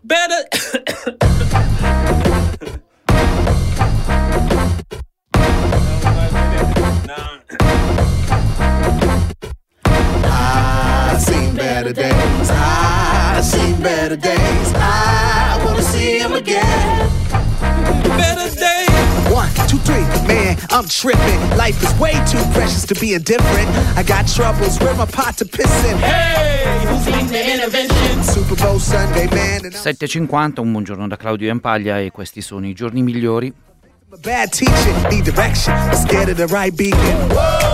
Better. I've seen better days. I've seen better days. I wanna see them again. Better days. 1, 2, 3, man, I'm tripping. Life is way too precious to be indifferent. I got troubles, where my pot to piss in? Hey, who's in the intervention? Super Bowl Sunday, man. 7.50, un buongiorno da Claudio Empaglia e questi sono i giorni migliori. A bad teacher, need direction, but scared of the right beacon.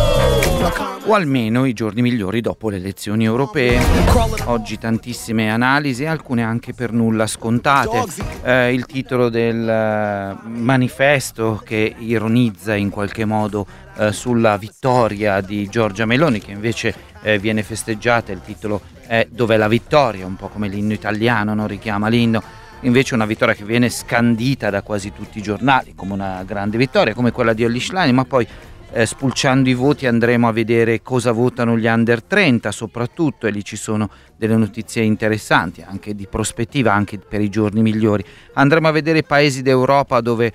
O almeno i giorni migliori dopo le elezioni europee. Oggi tantissime analisi, alcune anche per nulla scontate. Il titolo del manifesto che ironizza in qualche modo sulla vittoria di Giorgia Meloni, che invece viene festeggiata. Il titolo è "Dov'è la vittoria?", un po' come l'inno italiano, non richiama l'inno. Invece una vittoria che viene scandita da quasi tutti i giornali come una grande vittoria, come quella di Elly Schlein, ma poi spulciando i voti andremo a vedere cosa votano gli under 30 soprattutto, e lì ci sono delle notizie interessanti anche di prospettiva, anche per i giorni migliori. Andremo a vedere paesi d'Europa dove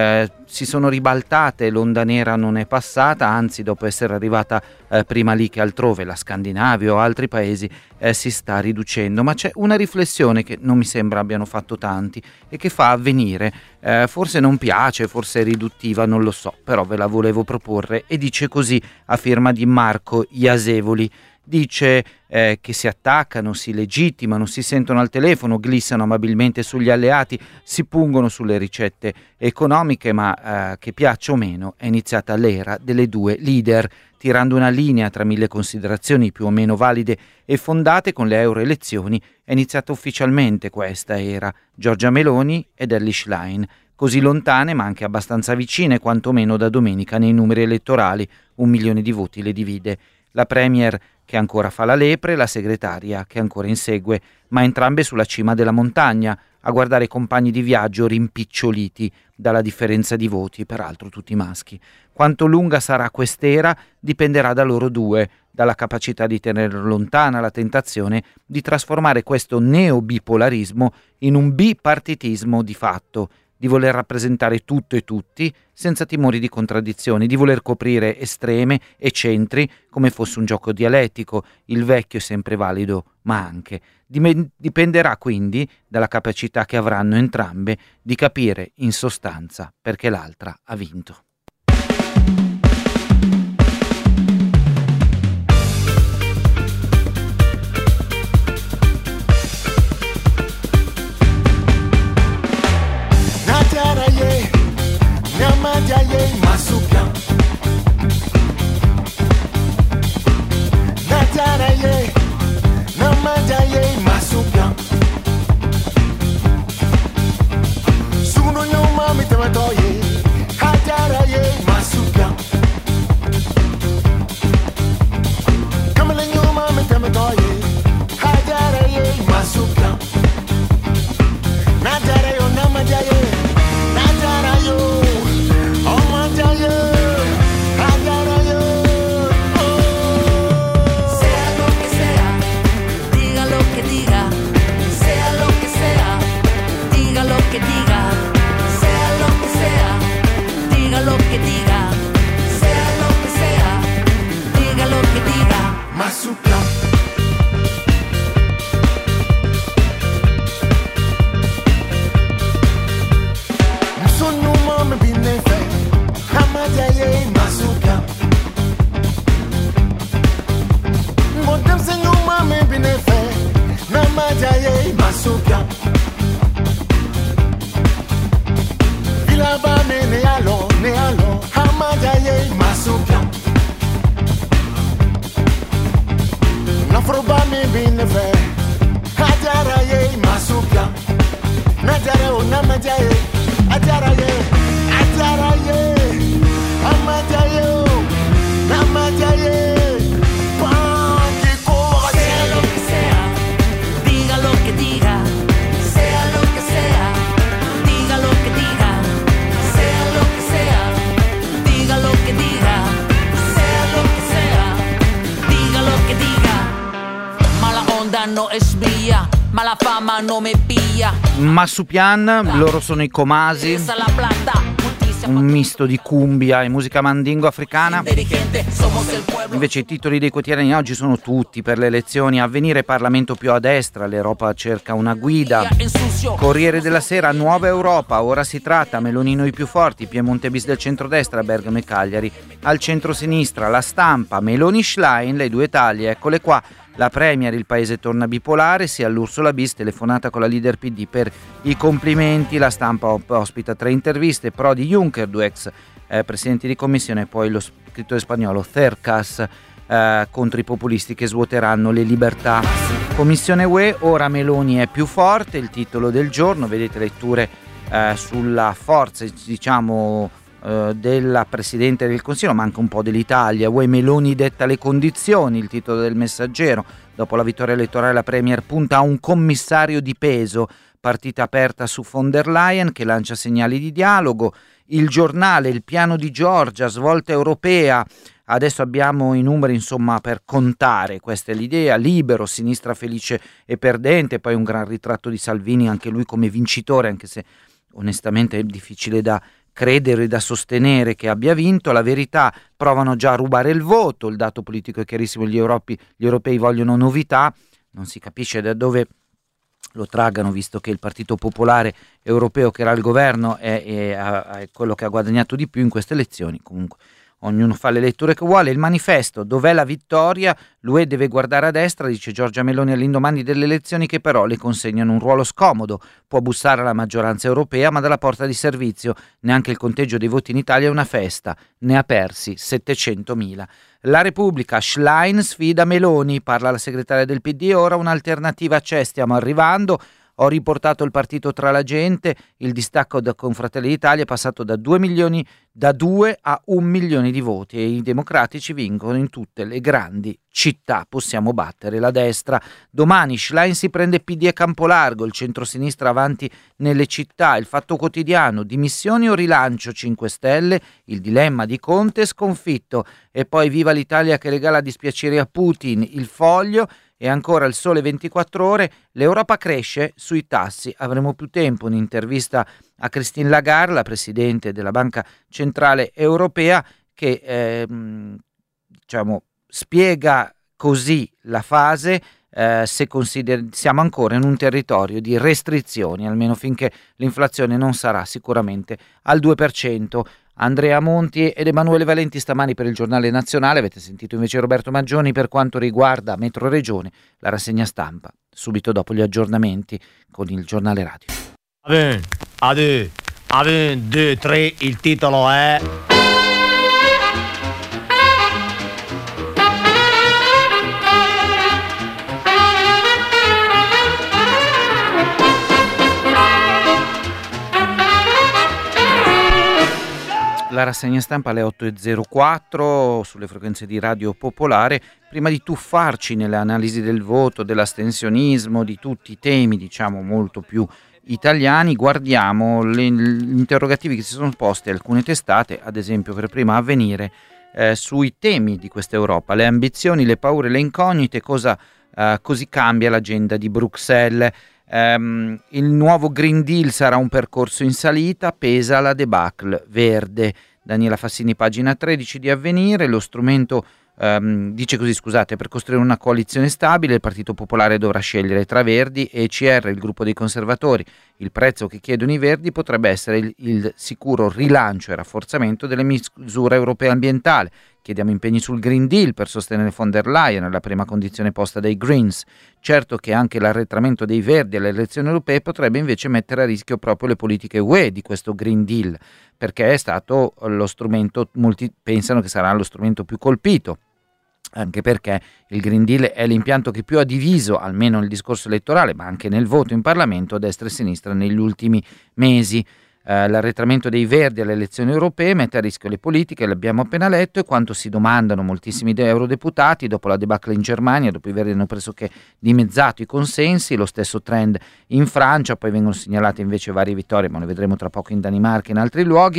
si sono ribaltate, l'onda nera non è passata, anzi dopo essere arrivata prima lì che altrove, la Scandinavia o altri paesi, si sta riducendo. Ma c'è una riflessione che non mi sembra abbiano fatto tanti e che fa avvenire, forse non piace, forse è riduttiva, non lo so, però ve la volevo proporre, e dice così a firma di Marco Iasevoli. Dice che si attaccano, si legittimano, si sentono al telefono, glissano amabilmente sugli alleati, si pungono sulle ricette economiche, ma che piaccia o meno è iniziata l'era delle due leader, tirando una linea tra mille considerazioni più o meno valide e fondate con le euroelezioni. È iniziata ufficialmente questa era, Giorgia Meloni ed Elly Schlein, così lontane ma anche abbastanza vicine, quantomeno da domenica nei numeri elettorali. 1 milione di voti le divide. La premier che ancora fa la lepre, la segretaria che ancora insegue, ma entrambe sulla cima della montagna, a guardare i compagni di viaggio rimpiccioliti dalla differenza di voti, peraltro tutti maschi. Quanto lunga sarà quest'era dipenderà da loro due, dalla capacità di tenere lontana la tentazione di trasformare questo neobipolarismo in un bipartitismo di fatto, di voler rappresentare tutto e tutti senza timori di contraddizioni, di voler coprire estreme e centri come fosse un gioco dialettico, il vecchio è sempre valido, ma anche. Dipenderà quindi dalla capacità che avranno entrambe di capire in sostanza perché l'altra ha vinto. Namajaye Masuka Nataraye Namajaye Masuka Suno Yoma Mitamatoye Hajaraye Masuka Kamala Yoma Mitamatoye Hajaraye Masuka Natarayo Namajaye Natarayo No es mía, ma la fama no me pilla. Marsupial, loro sono i Comasi, Esa la plata, un misto di cumbia e musica mandingo africana. inteligente, somos el pueblo. Invece i titoli dei quotidiani oggi sono tutti per le elezioni: Avvenire, Parlamento più a destra, l'Europa cerca una guida. Ensucio. Corriere della Sera, nuova Europa, ora si tratta, Meloni noi più forti, Piemonte bis del centrodestra, Bergamo e Cagliari al centro-sinistra. La Stampa, Meloni Schlein, le due taglie, eccole qua. La Premier, il paese torna bipolare, sia all'Ursula bis, telefonata con la leader PD per i complimenti. La Stampa ospita 3 interviste, Prodi, Juncker, 2 ex presidenti di commissione, e poi lo scrittore spagnolo Cercas contro i populisti che svuoteranno le libertà. Commissione UE, ora Meloni è più forte, il titolo del giorno, vedete letture sulla forza, diciamo, della Presidente del Consiglio, ma anche un po' dell'Italia. UE, Meloni detta le condizioni, il titolo del Messaggero. Dopo la vittoria elettorale la Premier punta a un commissario di peso, partita aperta su von der Leyen che lancia segnali di dialogo. Il Giornale, il piano di Giorgia, svolta europea. Adesso abbiamo i numeri, insomma, per contare, questa è l'idea. Libero, sinistra felice e perdente, poi un gran ritratto di Salvini, anche lui come vincitore, anche se onestamente è difficile da credere e da sostenere che abbia vinto. La Verità, provano già a rubare il voto, il dato politico è chiarissimo, gli europei vogliono novità, non si capisce da dove lo traggano, visto che il Partito Popolare Europeo, che era al governo, è quello che ha guadagnato di più in queste elezioni. Comunque ognuno fa le letture che vuole. Il Manifesto, dov'è la vittoria? L'UE deve guardare a destra, dice Giorgia Meloni all'indomani delle elezioni, che però le consegnano un ruolo scomodo. Può bussare alla maggioranza europea, ma dalla porta di servizio. Neanche il conteggio dei voti in Italia è una festa, ne ha persi 700.000. La Repubblica, Schlein sfida Meloni, parla la segretaria del PD, ora un'alternativa c'è, stiamo arrivando. Ho riportato il partito tra la gente, il distacco con Fratelli d'Italia è passato da 2 a 1 milione di voti e i democratici vincono in tutte le grandi città, possiamo battere la destra. Domani Schlein si prende PD a Campolargo, il centrosinistra avanti nelle città. Il Fatto Quotidiano, dimissioni o rilancio 5 Stelle, il dilemma di Conte sconfitto, e poi viva l'Italia che regala dispiaceri a Putin. Il Foglio. E ancora il Sole 24 Ore, l'Europa cresce sui tassi, avremo più tempo. Un'intervista a Christine Lagarde, la Presidente della Banca Centrale Europea, che spiega così la fase, se siamo ancora in un territorio di restrizioni, almeno finché l'inflazione non sarà sicuramente al 2%. Andrea Monti ed Emanuele Valenti stamani per il Giornale Nazionale. Avete sentito invece Roberto Maggioni per quanto riguarda Metro Regione, la rassegna stampa subito dopo gli aggiornamenti con il Giornale Radio. 1, 2, 3, il titolo è... La rassegna stampa alle 8.04 sulle frequenze di Radio Popolare. Prima di tuffarci nelle analisi del voto, dell'astensionismo, di tutti i temi, diciamo, molto più italiani, guardiamo gli interrogativi che si sono posti alcune testate, ad esempio per prima Avvenire, sui temi di questa Europa, le ambizioni, le paure, le incognite, cosa così cambia l'agenda di Bruxelles. Il nuovo Green Deal sarà un percorso in salita, pesa la debacle verde. Daniela Fassini, pagina 13 di Avvenire. Lo strumento dice così, scusate: per costruire una coalizione stabile il Partito Popolare dovrà scegliere tra Verdi e ECR, il gruppo dei conservatori. Il prezzo che chiedono i Verdi potrebbe essere il sicuro rilancio e rafforzamento delle misure europee ambientali. Chiediamo impegni sul Green Deal per sostenere von der Leyen, la prima condizione posta dai Greens. Certo che anche l'arretramento dei Verdi alle elezioni europee potrebbe invece mettere a rischio proprio le politiche UE di questo Green Deal, perché è stato lo strumento, molti pensano che sarà lo strumento più colpito, anche perché il Green Deal è l'impianto che più ha diviso, almeno nel discorso elettorale, ma anche nel voto in Parlamento, destra e sinistra negli ultimi mesi. L'arretramento dei Verdi alle elezioni europee mette a rischio le politiche, l'abbiamo appena letto, e quanto si domandano moltissimi eurodeputati dopo la debacle in Germania. Dopo i Verdi hanno pressoché dimezzato i consensi, lo stesso trend in Francia, poi vengono segnalate invece varie vittorie, ma lo vedremo tra poco in Danimarca e in altri luoghi.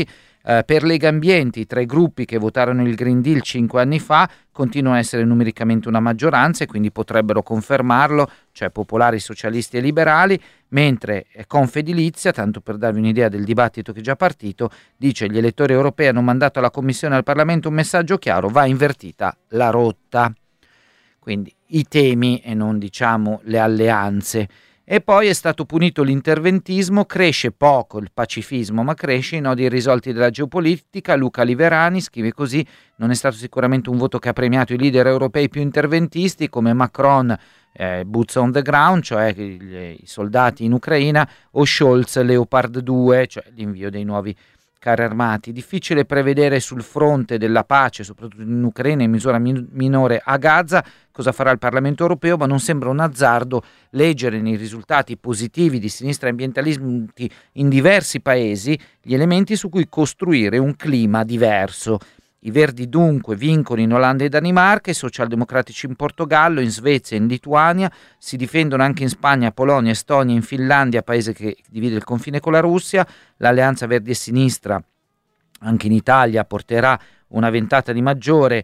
Per Lega Ambiente, i 3 gruppi che votarono il Green Deal 5 anni fa continuano a essere numericamente una maggioranza e quindi potrebbero confermarlo, cioè popolari, socialisti e liberali, mentre Confedilizia, tanto per darvi un'idea del dibattito che è già partito, dice: gli elettori europei hanno mandato alla Commissione e al Parlamento un messaggio chiaro, va invertita la rotta. Quindi i temi e non diciamo le alleanze. E poi è stato punito l'interventismo, cresce poco il pacifismo, ma cresce i nodi irrisolti della geopolitica. Luca Liverani scrive così: non è stato sicuramente un voto che ha premiato i leader europei più interventisti come Macron, boots on the ground, cioè i soldati in Ucraina, o Scholz, Leopard 2, cioè l'invio dei nuovi carri armati. Difficile prevedere sul fronte della pace, soprattutto in Ucraina e in misura minore a Gaza, cosa farà il Parlamento europeo, ma non sembra un azzardo leggere nei risultati positivi di sinistra e ambientalisti in diversi paesi gli elementi su cui costruire un clima diverso. I Verdi dunque vincono in Olanda e Danimarca, i socialdemocratici in Portogallo, in Svezia e in Lituania, si difendono anche in Spagna, Polonia, Estonia, in Finlandia, paese che divide il confine con la Russia. L'alleanza Verdi e Sinistra anche in Italia porterà una ventata di maggiore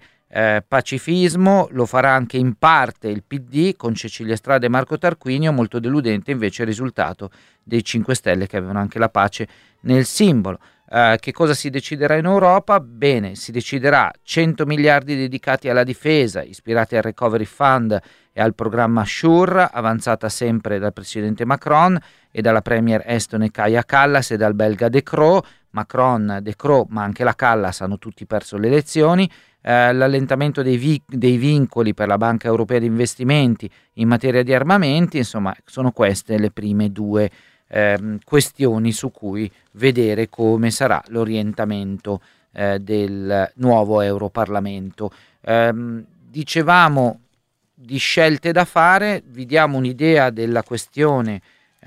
pacifismo, lo farà anche in parte il PD con Cecilia Strada e Marco Tarquinio. Molto deludente invece il risultato dei 5 Stelle, che avevano anche la pace nel simbolo. Che cosa si deciderà in Europa? Bene, si deciderà 100 miliardi dedicati alla difesa, ispirati al Recovery Fund e al programma SURE, avanzata sempre dal presidente Macron e dalla premier estone Kaja Kallas e dal belga De Croo. Macron, De Croo, ma anche la Kallas hanno tutti perso le elezioni. L'allentamento dei vincoli per la Banca Europea di Investimenti in materia di armamenti, insomma, sono queste le prime 2 questioni su cui vedere come sarà l'orientamento del nuovo Europarlamento. Dicevamo di scelte da fare, vi diamo un'idea della questione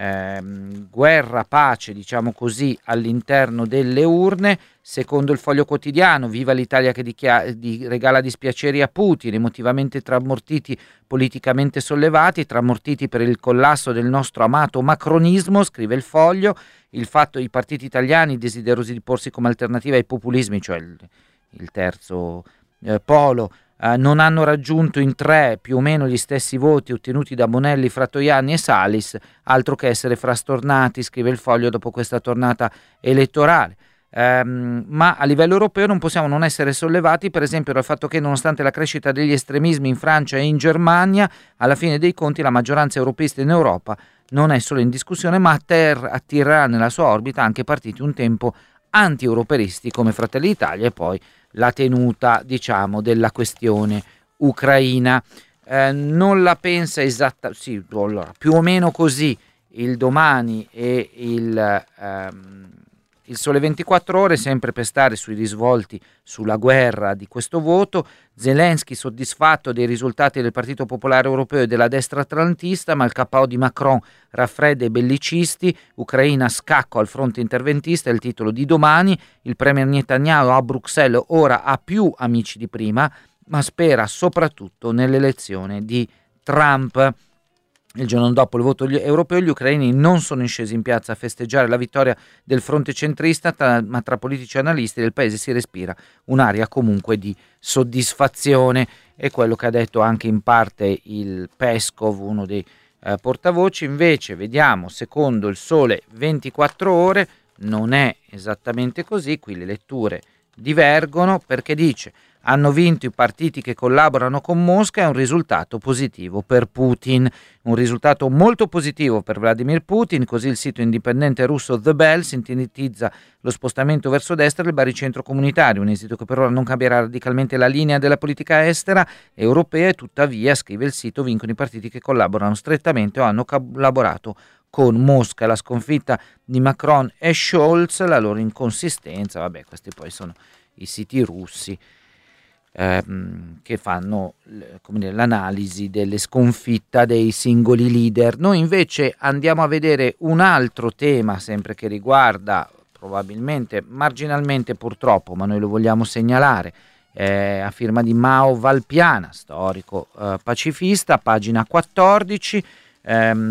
guerra, pace, diciamo così, all'interno delle urne. Secondo il Foglio Quotidiano, viva l'Italia che regala dispiaceri a Putin, emotivamente tramortiti, politicamente sollevati, tramortiti per il collasso del nostro amato macronismo, scrive il Foglio. Il fatto i partiti italiani desiderosi di porsi come alternativa ai populismi, cioè il terzo polo, non hanno raggiunto in 3 più o meno gli stessi voti ottenuti da Bonelli, Fratoianni e Salis, altro che essere frastornati, scrive il Foglio, dopo questa tornata elettorale. Ma a livello europeo non possiamo non essere sollevati, per esempio, dal fatto che, nonostante la crescita degli estremismi in Francia e in Germania, alla fine dei conti la maggioranza europeista in Europa non è solo in discussione, ma attirerà nella sua orbita anche partiti un tempo anti-europeisti come Fratelli d'Italia, e poi la tenuta, diciamo, della questione ucraina. Non la pensa allora, più o meno così il Domani e il Sole 24 Ore, sempre per stare sui risvolti sulla guerra di questo voto. Zelensky soddisfatto dei risultati del Partito Popolare Europeo e della destra atlantista, ma il KO di Macron raffredda i bellicisti. Ucraina scacco al fronte interventista, è il titolo di Domani. Il premier Netanyahu a Bruxelles ora ha più amici di prima, ma spera soprattutto nell'elezione di Trump. Il giorno dopo il voto europeo, gli ucraini non sono scesi in piazza a festeggiare la vittoria del fronte centrista, ma tra politici e analisti del paese si respira un'aria comunque di soddisfazione. È quello che ha detto anche in parte il Peskov, uno dei portavoci. Invece vediamo, secondo il Sole 24 Ore, non è esattamente così. Qui le letture divergono, perché dice: hanno vinto i partiti che collaborano con Mosca, è un risultato positivo per Putin, un risultato molto positivo per Vladimir Putin. Così il sito indipendente russo The Bell sintetizza lo spostamento verso destra del baricentro comunitario, un esito che per ora non cambierà radicalmente la linea della politica estera europea, e tuttavia, scrive il sito, vincono i partiti che collaborano strettamente o hanno collaborato con Mosca. La sconfitta di Macron e Scholz, la loro inconsistenza, vabbè, questi poi sono i siti russi che fanno l'analisi delle sconfitte dei singoli leader. Noi invece andiamo a vedere un altro tema, sempre che riguarda, probabilmente marginalmente purtroppo, ma noi lo vogliamo segnalare, a firma di Mao Valpiana, storico pacifista, pagina 14.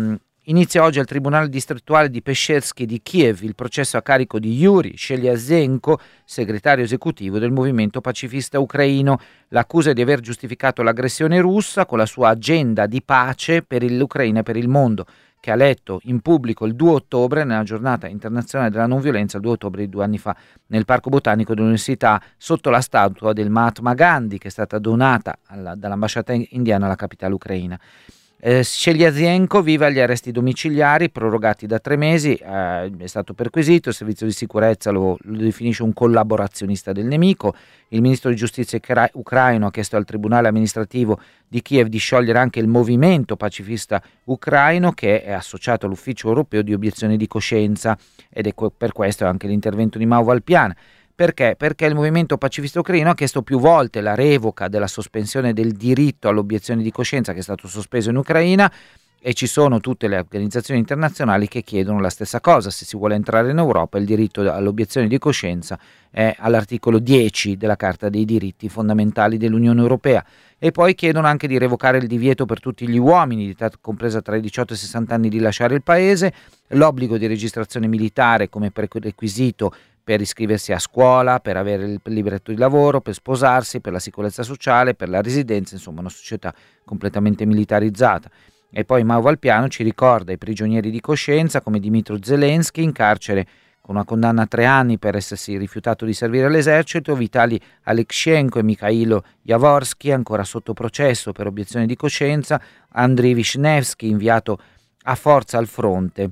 Inizia oggi al Tribunale distrettuale di Peshchersky di Kiev il processo a carico di Yuri Sheliazhenko, segretario esecutivo del movimento pacifista ucraino. L'accusa è di aver giustificato l'aggressione russa con la sua agenda di pace per l'Ucraina e per il mondo, che ha letto in pubblico il 2 ottobre, nella giornata internazionale della non violenza, il 2 ottobre di 2 anni fa, nel Parco Botanico dell'Università, sotto la statua del Mahatma Gandhi, che è stata donata dall'ambasciata indiana alla capitale ucraina. Sheliazhenko vive agli arresti domiciliari prorogati da 3 mesi, è stato perquisito, il servizio di sicurezza lo definisce un collaborazionista del nemico. Il ministro di giustizia ucraino ha chiesto al tribunale amministrativo di Kiev di sciogliere anche il movimento pacifista ucraino, che è associato all'ufficio europeo di obiezione di coscienza, ed è per questo anche l'intervento di Mao Valpiana. Perché? Perché il movimento pacifista ucraino ha chiesto più volte la revoca della sospensione del diritto all'obiezione di coscienza, che è stato sospeso in Ucraina, e ci sono tutte le organizzazioni internazionali che chiedono la stessa cosa. Se si vuole entrare in Europa, il diritto all'obiezione di coscienza è all'articolo 10 della Carta dei diritti fondamentali dell'Unione Europea. E poi chiedono anche di revocare il divieto per tutti gli uomini di età compresa tra i 18 e i 60 anni di lasciare il paese, l'obbligo di registrazione militare come prerequisito per iscriversi a scuola, per avere il libretto di lavoro, per sposarsi, per la sicurezza sociale, per la residenza, insomma una società completamente militarizzata. E poi Mao Valpiano ci ricorda i prigionieri di coscienza come Dmytro Zelensky, in carcere con una condanna a 3 anni per essersi rifiutato di servire all'esercito, Vitali Alekshenko e Mikhailo Yavorsky, ancora sotto processo per obiezione di coscienza, Andriy Vishnevsky, inviato a forza al fronte,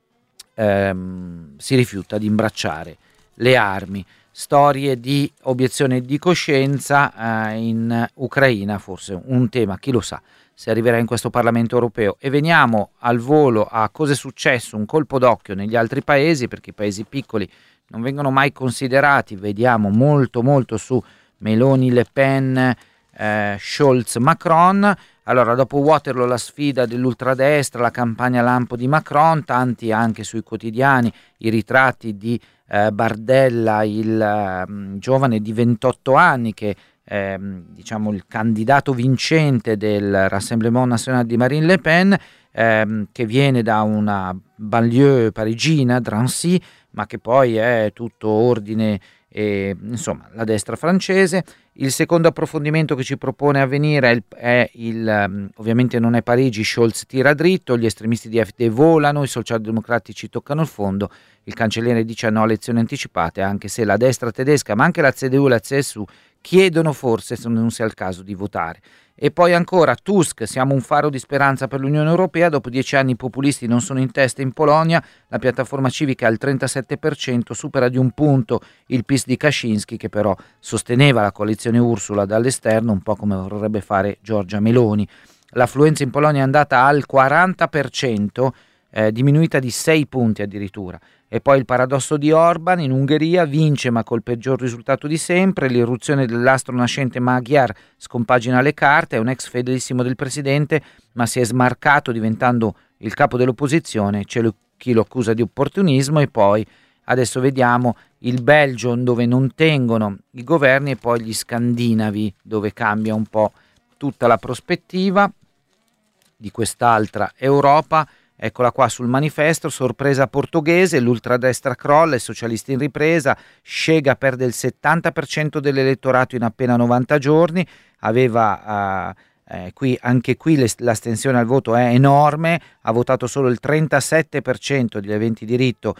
si rifiuta di imbracciare le armi. Storie di obiezione di coscienza in Ucraina, forse un tema, chi lo sa, se arriverà in questo Parlamento europeo. E veniamo al volo a cosa è successo, un colpo d'occhio negli altri paesi, perché i paesi piccoli non vengono mai considerati. Vediamo molto su Meloni, Le Pen, Scholz, Macron. Allora, dopo Waterloo, la sfida dell'ultradestra, la campagna lampo di Macron, tanti anche sui quotidiani i ritratti di Bardella, il giovane di 28 anni che diciamo il candidato vincente del Rassemblement National di Marine Le Pen, che viene da una banlieue parigina, Drancy, ma che poi è tutto ordine e insomma la destra francese. Il secondo approfondimento che ci propone Avvenire è ovviamente non è Parigi, Scholz tira dritto, gli estremisti di AfD volano, i socialdemocratici toccano il fondo, il cancelliere dice no a elezioni anticipate, anche se la destra tedesca, ma anche la CDU e la CSU chiedono forse se non sia il caso di votare. E poi ancora Tusk, siamo un faro di speranza per l'Unione Europea, dopo 10 anni i populisti non sono in testa in Polonia, la piattaforma civica al 37%, supera di un punto il PiS di Kaczynski, che però sosteneva la coalizione Ursula dall'esterno, un po' come vorrebbe fare Giorgia Meloni. L'affluenza in Polonia è andata al 40%, diminuita di 6 punti addirittura. E poi il paradosso di Orban: in Ungheria vince ma col peggior risultato di sempre, l'irruzione dell'astro nascente Magyar scompagina le carte, è un ex fedelissimo del presidente ma si è smarcato diventando il capo dell'opposizione, c'è chi lo accusa di opportunismo. E poi adesso vediamo il Belgio, dove non tengono i governi, e poi gli scandinavi, dove cambia un po' tutta la prospettiva di quest'altra Europa. Eccola qua sul manifesto: sorpresa portoghese, l'ultradestra crolla, i socialisti in ripresa, Scega perde il 70% dell'elettorato in appena 90 giorni, aveva anche qui l'astensione al voto è enorme, ha votato solo il 37% degli aventi diritto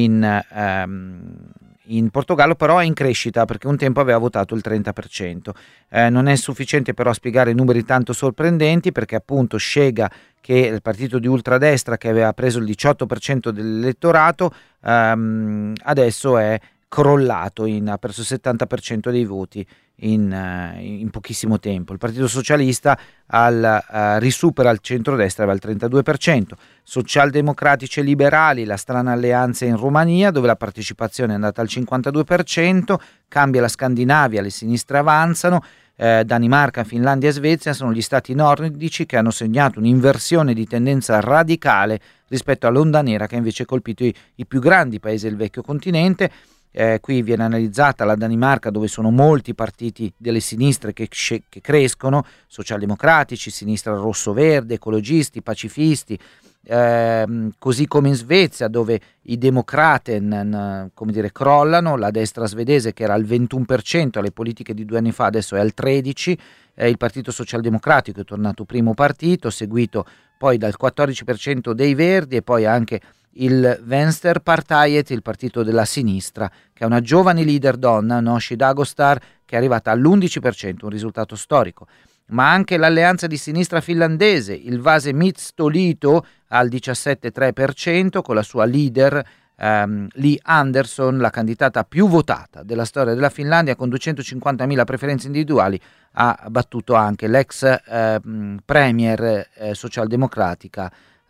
in Portogallo, però è in crescita perché un tempo aveva votato il 30%. Non è sufficiente però a spiegare numeri tanto sorprendenti, perché appunto Scega, che è il partito di ultradestra che aveva preso il 18% dell'elettorato, adesso è crollato, ha perso il 70% dei voti in pochissimo tempo. Il Partito Socialista risupera il centrodestra, aveva il 32%. Socialdemocratici e liberali, la strana alleanza in Romania, dove la partecipazione è andata al 52%, cambia la Scandinavia, le sinistre avanzano. Danimarca, Finlandia e Svezia sono gli stati nordici che hanno segnato un'inversione di tendenza radicale rispetto all'onda nera che invece ha colpito i più grandi paesi del vecchio continente. Qui viene analizzata la Danimarca, dove sono molti partiti delle sinistre che crescono, socialdemocratici, sinistra rosso-verde, ecologisti, pacifisti, così come in Svezia, dove i Demokraten crollano, la destra svedese che era al 21% alle politiche di 2 anni fa adesso è al 13%, il Partito Socialdemocratico è tornato primo partito, seguito poi dal 14% dei Verdi e poi anche il Venstrepartiet, il partito della sinistra, che ha una giovane leader donna, Nooshi Dadgostar, che è arrivata all'11%, un risultato storico. Ma anche l'alleanza di sinistra finlandese, il Vasemmistoliitto, al 17,3%, con la sua leader Li Andersson, la candidata più votata della storia della Finlandia, con 250.000 preferenze individuali, ha battuto anche l'ex premier socialdemocratica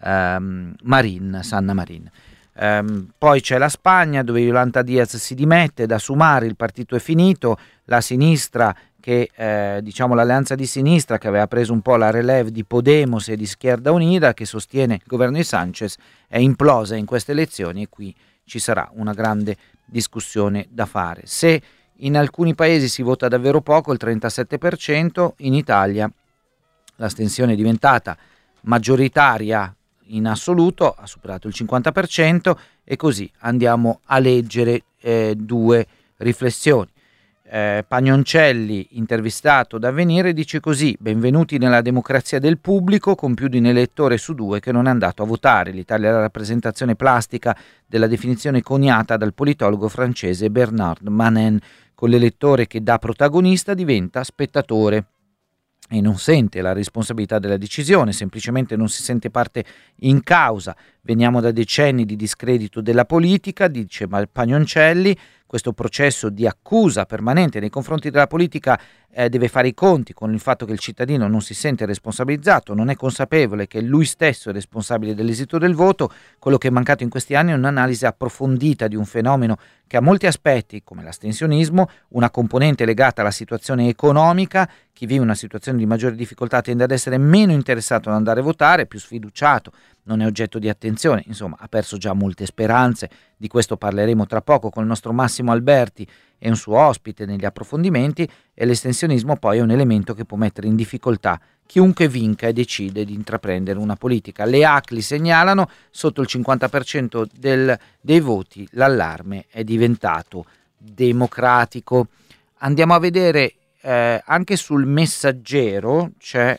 Sanna Marin. Poi c'è la Spagna, dove Yolanda Díaz si dimette, da Sumar il partito è finito, la sinistra che l'alleanza di sinistra che aveva preso un po' la relève di Podemos e di Izquierda Unida, che sostiene il governo di Sanchez, è implosa in queste elezioni e qui ci sarà una grande discussione da fare. Se in alcuni paesi si vota davvero poco, il 37%, in Italia l'astensione è diventata maggioritaria in assoluto, ha superato il 50%, e così andiamo a leggere 2 riflessioni. Pagnoncelli, intervistato da Avvenire, dice così: benvenuti nella democrazia del pubblico, con più di un elettore su 2 che non è andato a votare. L'Italia è la rappresentazione plastica della definizione coniata dal politologo francese Bernard Manin, con l'elettore che da protagonista diventa spettatore e non sente la responsabilità della decisione, semplicemente non si sente parte in causa. Veniamo da decenni di discredito della politica, dice Pagnoncelli. Questo processo di accusa permanente nei confronti della politica deve fare i conti con il fatto che il cittadino non si sente responsabilizzato, non è consapevole che lui stesso è responsabile dell'esito del voto. Quello che è mancato in questi anni è un'analisi approfondita di un fenomeno che ha molti aspetti, come l'astensionismo, una componente legata alla situazione economica. Chi vive una situazione di maggiore difficoltà tende ad essere meno interessato ad andare a votare, più sfiduciato, non è oggetto di attenzione, insomma ha perso già molte speranze. Di questo parleremo tra poco con il nostro Massimo Alberti e un suo ospite negli approfondimenti. E l'estensionismo poi è un elemento che può mettere in difficoltà chiunque vinca e decide di intraprendere una politica. Le ACLI segnalano: sotto il 50% dei voti l'allarme è diventato democratico. Andiamo a vedere anche sul Messaggero c'è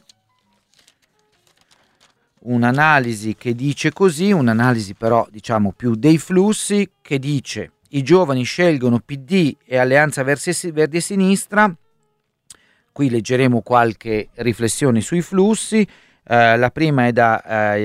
un'analisi che dice così, un'analisi però diciamo più dei flussi, che dice: i giovani scelgono PD e Alleanza Verdi e Sinistra. Qui leggeremo qualche riflessione sui flussi. La prima è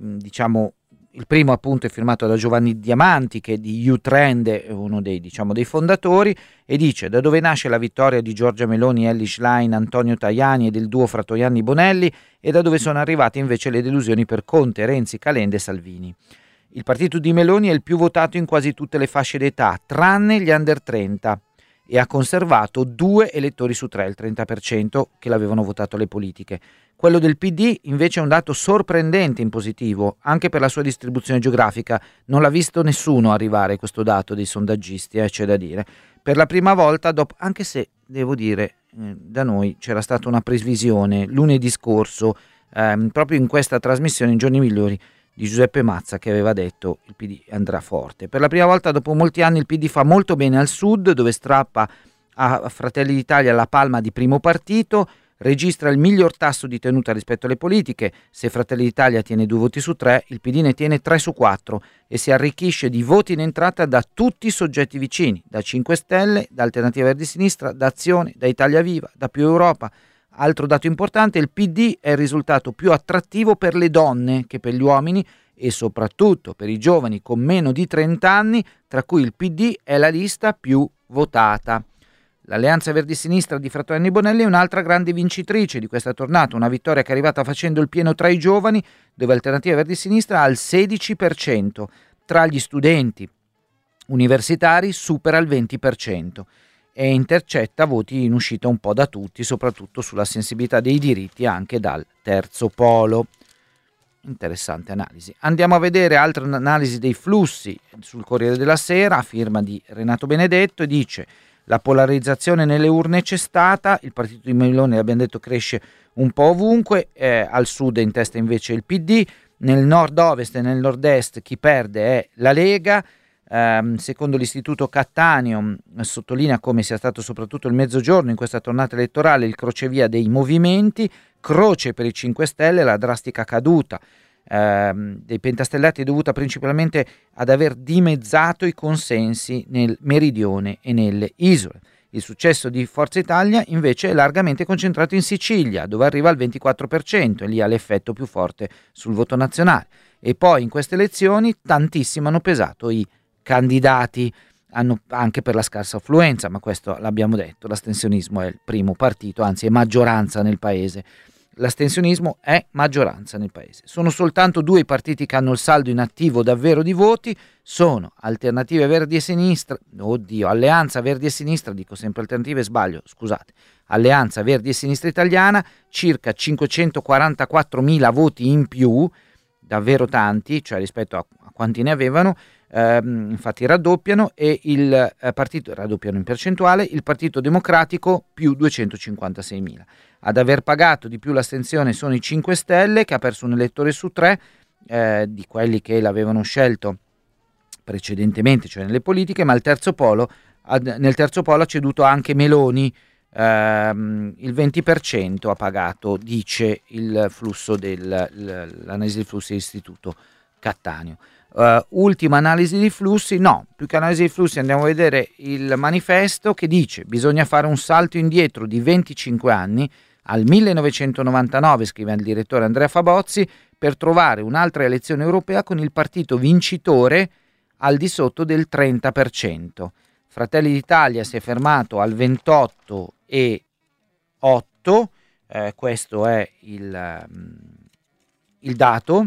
il primo appunto è firmato da Giovanni Diamanti, che di U-Trend è uno dei fondatori, e dice: da dove nasce la vittoria di Giorgia Meloni, Elly Schlein, Antonio Tajani e del duo Fratoianni Bonelli, e da dove sono arrivate invece le delusioni per Conte, Renzi, Calenda e Salvini. Il partito di Meloni è il più votato in quasi tutte le fasce d'età, tranne gli under 30, e ha conservato 2 elettori su 3, il 30%, che l'avevano votato alle politiche. Quello del PD invece è un dato sorprendente in positivo, anche per la sua distribuzione geografica. Non l'ha visto nessuno arrivare questo dato dei sondaggisti, c'è da dire. Per la prima volta, anche se devo dire, da noi c'era stata una previsione lunedì scorso, proprio in questa trasmissione, in Giorni Migliori, di Giuseppe Mazza, che aveva detto il PD andrà forte. Per la prima volta dopo molti anni il PD fa molto bene al sud, dove strappa a Fratelli d'Italia la palma di primo partito, registra il miglior tasso di tenuta rispetto alle politiche. Se Fratelli d'Italia tiene 2 voti su 3, il PD ne tiene 3 su 4 e si arricchisce di voti in entrata da tutti i soggetti vicini, da 5 Stelle, da Alternativa Verdi Sinistra, da Azione, da Italia Viva, da Più Europa. Altro dato importante: il PD è il risultato più attrattivo per le donne che per gli uomini, e soprattutto per i giovani con meno di 30 anni, tra cui il PD è la lista più votata. L'Alleanza Verdi Sinistra di Fratoianni Bonelli è un'altra grande vincitrice di questa tornata, una vittoria che è arrivata facendo il pieno tra i giovani, dove Alternativa Verdi Sinistra ha il 16%, tra gli studenti universitari supera il 20%. E intercetta voti in uscita un po' da tutti, soprattutto sulla sensibilità dei diritti anche dal terzo polo. Interessante analisi. Andiamo a vedere altre analisi dei flussi sul Corriere della Sera, a firma di Renato Benedetto, e dice: la polarizzazione nelle urne c'è stata, il partito di Meloni, abbiamo detto, cresce un po' ovunque, al sud è in testa invece il PD, Nel nord-ovest e nel nord-est chi perde è la Lega. Secondo l'istituto Cattaneo sottolinea come sia stato soprattutto il mezzogiorno in questa tornata elettorale il crocevia dei movimenti, croce per i 5 Stelle, la drastica caduta dei pentastellati è dovuta principalmente ad aver dimezzato i consensi nel meridione e nelle isole. Il successo di Forza Italia invece è largamente concentrato in Sicilia, dove arriva al 24% e lì ha l'effetto più forte sul voto nazionale. E poi in queste elezioni tantissimo hanno pesato i candidati, anche per la scarsa affluenza, ma questo l'abbiamo detto, l'astensionismo è il primo partito, anzi è maggioranza nel paese. L'astensionismo è maggioranza nel paese. Sono soltanto 2 i partiti che hanno il saldo in attivo davvero di voti, sono Alternative Verdi e Sinistra, Alleanza Verdi e Sinistra, dico sempre Alternative, sbaglio, scusate, Alleanza Verdi e Sinistra Italiana, circa 544.000 voti in più, davvero tanti, cioè rispetto a quanti ne avevano, infatti raddoppiano, e il partito raddoppiano in percentuale, il Partito Democratico più 256.000. Ad aver pagato di più l'astensione sono i 5 Stelle, che ha perso un elettore su 3 di quelli che l'avevano scelto precedentemente, cioè nelle politiche, ma nel terzo polo ha ceduto anche Meloni, il 20% ha pagato, dice il flusso l'analisi dei flussi dell'istituto Cattaneo. Ultima analisi di flussi, no, più che analisi di flussi andiamo a vedere il manifesto che dice: bisogna fare un salto indietro di 25 anni al 1999, scrive il direttore Andrea Fabozzi, per trovare un'altra elezione europea con il partito vincitore al di sotto del 30%. Fratelli d'Italia si è fermato al 28,8%, questo è il dato.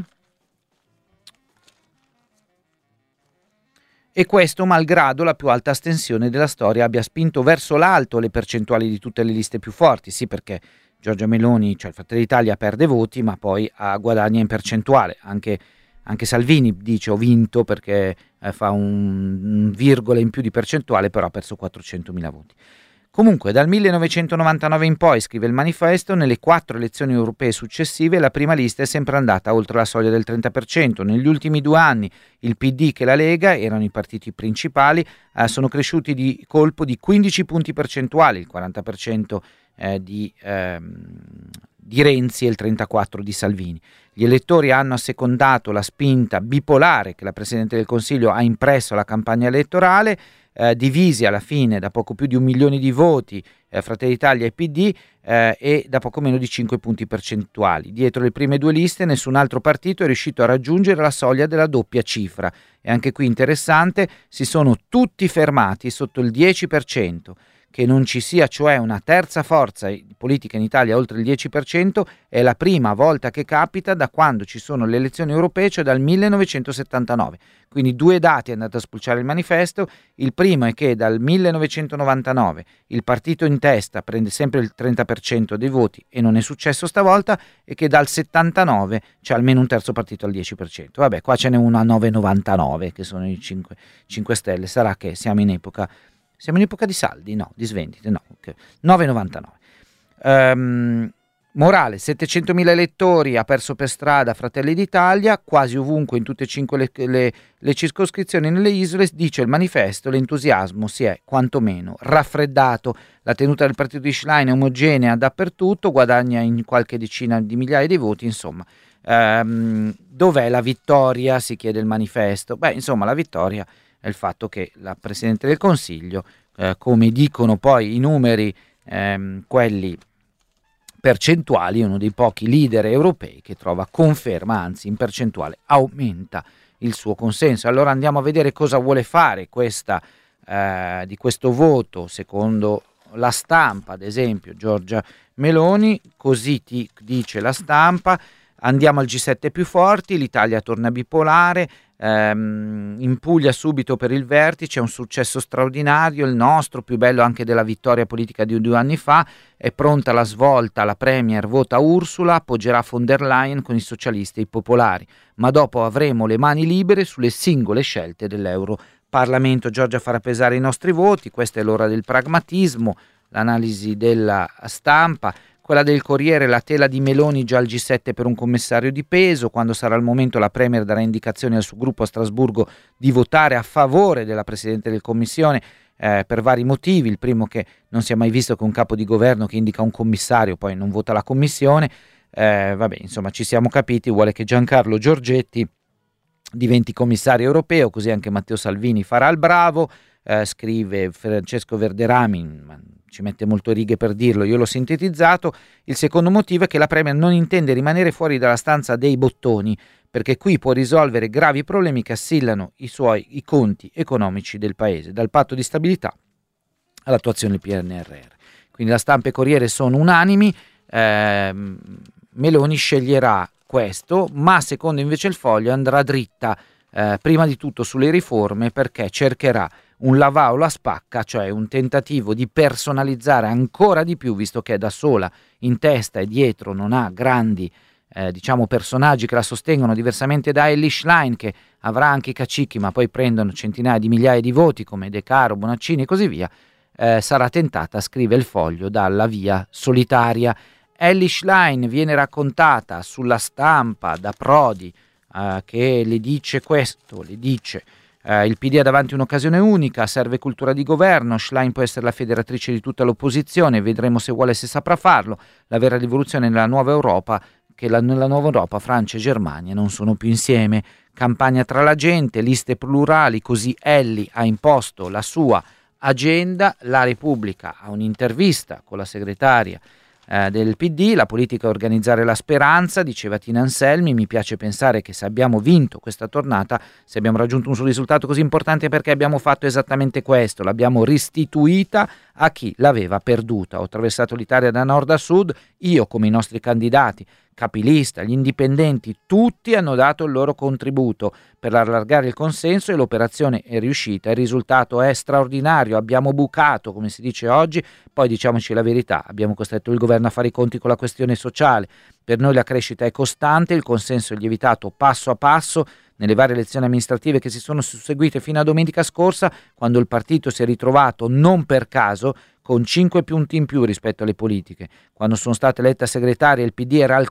E questo malgrado la più alta astensione della storia abbia spinto verso l'alto le percentuali di tutte le liste più forti. Sì, perché Giorgia Meloni, cioè il Fratelli d'Italia, perde voti, ma poi guadagna in percentuale. Anche Salvini dice ho vinto perché fa un virgola in più di percentuale, però ha perso 400.000 voti. Comunque, dal 1999 in poi, scrive il manifesto, nelle 4 elezioni europee successive la prima lista è sempre andata oltre la soglia del 30%. Negli ultimi 2 anni il PD che la Lega, erano i partiti principali, sono cresciuti di colpo di 15 punti percentuali, il 40% di Renzi e il 34% di Salvini. Gli elettori hanno assecondato la spinta bipolare che la Presidente del Consiglio ha impresso alla campagna elettorale, divisi alla fine da poco più di 1 milione di voti, Fratelli d'Italia e PD, e da poco meno di 5 punti percentuali. Dietro le prime 2 liste nessun altro partito è riuscito a raggiungere la soglia della doppia cifra. E anche qui interessante, si sono tutti fermati sotto il 10%. Che non ci sia cioè una terza forza politica in Italia oltre il 10% è la prima volta che capita da quando ci sono le elezioni europee, cioè dal 1979. Quindi 2 dati è andato a spulciare il manifesto. Il primo è che dal 1999 il partito in testa prende sempre il 30% dei voti e non è successo stavolta, e che dal 79 c'è almeno un terzo partito al 10%. Vabbè, qua ce n'è uno a 9,99 che sono i 5 Stelle. Sarà che siamo in epoca di saldi? No, di svendite? No, okay. 9,99. Morale, 700.000 elettori ha perso per strada Fratelli d'Italia, quasi ovunque in tutte e 5 le circoscrizioni nelle isole, dice il manifesto, l'entusiasmo si è quantomeno raffreddato. La tenuta del partito di Schlein è omogenea dappertutto, guadagna in qualche decina di migliaia di voti, insomma. Dov'è la vittoria? Si chiede il manifesto. Beh, insomma, la vittoria è il fatto che la Presidente del Consiglio, come dicono poi i numeri, quelli percentuali, è uno dei pochi leader europei che trova conferma, anzi in percentuale aumenta il suo consenso. Allora andiamo a vedere cosa vuole fare di questo voto, secondo la Stampa, ad esempio Giorgia Meloni. Così dice la Stampa: andiamo al G7 più forti, l'Italia torna bipolare, in Puglia subito per il vertice, un successo straordinario, il nostro, più bello anche della vittoria politica di 2 anni fa, è pronta la svolta, la Premier vota Ursula, appoggerà von der Leyen con i socialisti e i popolari, ma dopo avremo le mani libere sulle singole scelte dell'Europarlamento. Giorgia farà pesare i nostri voti, questa è l'ora del pragmatismo, l'analisi della Stampa. Quella del Corriere, la tela di Meloni già al G7 per un commissario di peso. Quando sarà il momento la Premier darà indicazioni al suo gruppo a Strasburgo di votare a favore della Presidente del Commissione per vari motivi. Il primo, che non si è mai visto che un capo di governo che indica un commissario poi non vota la Commissione. Vabbè, insomma, ci siamo capiti, vuole che Giancarlo Giorgetti diventi commissario europeo, così anche Matteo Salvini farà il bravo. Scrive Francesco Verderami, ma ci mette molte righe per dirlo, io l'ho sintetizzato. Il secondo motivo è che la Premier non intende rimanere fuori dalla stanza dei bottoni, perché qui può risolvere gravi problemi che assillano i conti economici del paese, dal patto di stabilità all'attuazione del PNRR. Quindi la Stampa e Corriere sono unanimi, Meloni sceglierà questo, ma secondo invece il Foglio andrà dritta prima di tutto sulle riforme, perché cercherà un lava o la spacca, cioè un tentativo di personalizzare ancora di più, visto che è da sola in testa e dietro non ha grandi personaggi che la sostengono, diversamente da Elly Schlein, che avrà anche i cacicchi ma poi prendono centinaia di migliaia di voti come De Caro, Bonaccini e così via. Sarà tentata, scrive il Foglio, dalla via solitaria. Elly Schlein viene raccontata sulla Stampa da Prodi, che le dice questo, le dice il PD ha davanti un'occasione unica, serve cultura di governo, Schlein può essere la federatrice di tutta l'opposizione, vedremo se vuole e se saprà farlo, la vera rivoluzione nella nuova Europa, che nella nuova Europa Francia e Germania non sono più insieme, campagna tra la gente, liste plurali, così Elly ha imposto la sua agenda. La Repubblica ha un'intervista con la segretaria del PD, la politica è organizzare la speranza, diceva Tina Anselmi, mi piace pensare che se abbiamo vinto questa tornata, se abbiamo raggiunto un risultato così importante, perché abbiamo fatto esattamente questo, l'abbiamo restituita a chi l'aveva perduta. Ho attraversato l'Italia da nord a sud, io come i nostri candidati, Capilista, gli indipendenti, tutti hanno dato il loro contributo per allargare il consenso e l'operazione è riuscita, il risultato è straordinario, abbiamo bucato, come si dice oggi, poi diciamoci la verità, abbiamo costretto il governo a fare i conti con la questione sociale, per noi la crescita è costante, il consenso è lievitato passo a passo. Nelle varie elezioni amministrative che si sono susseguite fino a domenica scorsa, quando il partito si è ritrovato non per caso con 5 punti in più rispetto alle politiche. Quando sono stata eletta segretaria il PD era al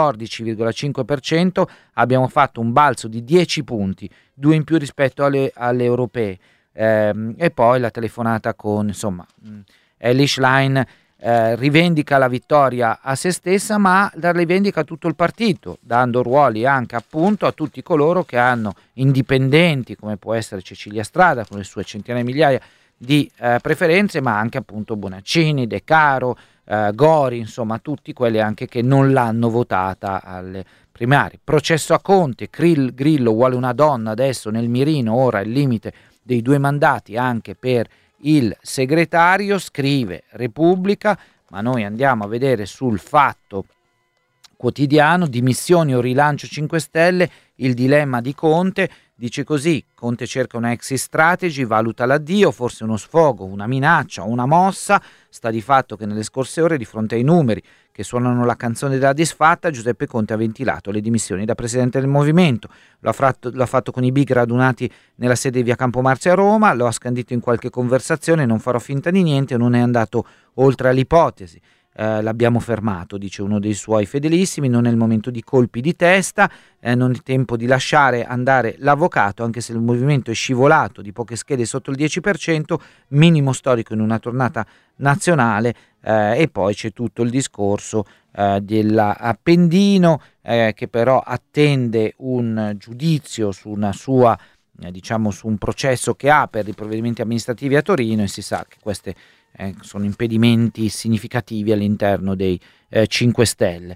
14,5%, abbiamo fatto un balzo di 10 punti, 2 in più rispetto alle europee. E poi la telefonata con, insomma, Elly Schlein rivendica la vittoria a se stessa, ma la rivendica a tutto il partito, dando ruoli anche appunto a tutti coloro che hanno indipendenti, come può essere Cecilia Strada con le sue centinaia di migliaia di preferenze, ma anche appunto Bonaccini, De Caro, Gori, insomma tutti quelli anche che non l'hanno votata alle primarie. Processo a Conte, Grillo vuole una donna adesso nel mirino, ora il limite dei 2 mandati anche per il segretario, scrive Repubblica, ma noi andiamo a vedere sul Fatto Quotidiano, dimissioni o rilancio 5 Stelle, il dilemma di Conte, dice così: Conte cerca una exit strategy, valuta l'addio, forse uno sfogo, una minaccia, una mossa, sta di fatto che nelle scorse ore di fronte ai numeri che suonano la canzone della disfatta, Giuseppe Conte ha ventilato le dimissioni da presidente del movimento, lo ha fatto con i big radunati nella sede di via Campomarzio a Roma, lo ha scandito in qualche conversazione, non farò finta di niente, non è andato oltre all'ipotesi. L'abbiamo fermato, dice uno dei suoi fedelissimi, non è il momento di colpi di testa, non è tempo di lasciare andare l'avvocato, anche se il movimento è scivolato di poche schede sotto il 10%, minimo storico in una nazionale, e poi c'è tutto il discorso dell'Appendino che però attende un giudizio su una sua su un processo che ha per i provvedimenti amministrativi a Torino, e si sa che queste sono impedimenti significativi all'interno dei 5 Stelle.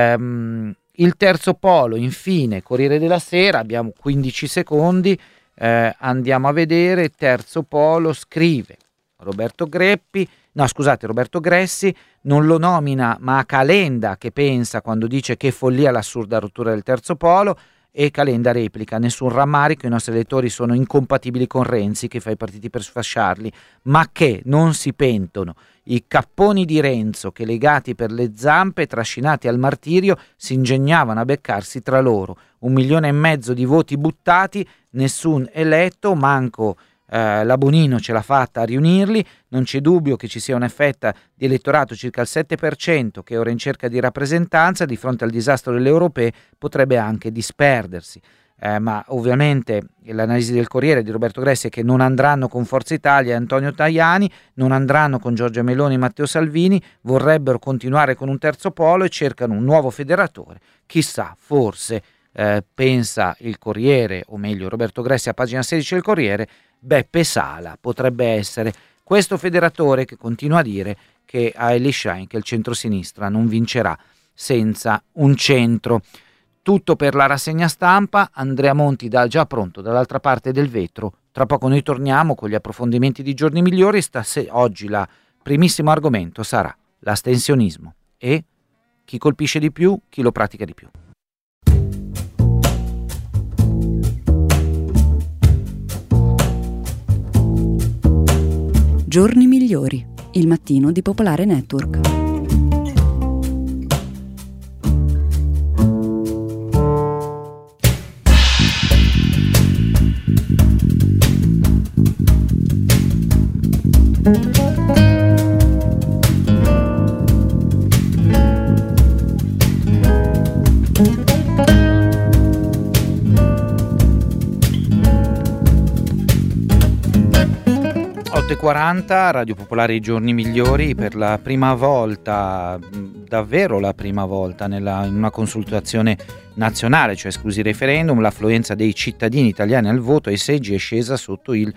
Il terzo polo, infine, Corriere della Sera, abbiamo 15 secondi, andiamo a vedere. Terzo polo, scrive Roberto Gressi, non lo nomina ma a Calenda che pensa quando dice che follia l'assurda rottura del terzo polo, e Calenda replica: nessun rammarico, i nostri elettori sono incompatibili con Renzi che fa i partiti per sfasciarli, ma che non si pentono i capponi di Renzo che, legati per le zampe, trascinati al martirio, si ingegnavano a beccarsi tra loro 1,5 milioni di voti buttati, nessun eletto, manco la Bonino ce l'ha fatta a riunirli. Non c'è dubbio che ci sia un effetto di elettorato, circa il 7%, che è ora in cerca di rappresentanza. Di fronte al disastro delle europee potrebbe anche disperdersi. Ma ovviamente l'analisi del Corriere di Roberto Gressi è che non andranno con Forza Italia e Antonio Tajani, non andranno con Giorgia Meloni e Matteo Salvini, vorrebbero continuare con un terzo polo e cercano un nuovo federatore. Chissà, forse pensa il Corriere, o meglio Roberto Gressi a pagina 16 del Corriere, Beppe Sala potrebbe essere questo federatore che continua a dire che a Elly Schlein che il centrosinistra non vincerà senza un centro. Tutto per la rassegna stampa. Andrea Monti già pronto dall'altra parte del vetro. Tra poco noi torniamo con gli approfondimenti di Giorni Migliori. Oggi il primissimo argomento sarà l'astensionismo e chi colpisce di più, chi lo pratica di più. Giorni Migliori, il mattino di Popolare Network. Radio Popolare I Giorni Migliori. Per la prima volta, davvero la prima volta in una consultazione nazionale, cioè esclusi referendum, l'affluenza dei cittadini italiani al voto ai seggi è scesa sotto il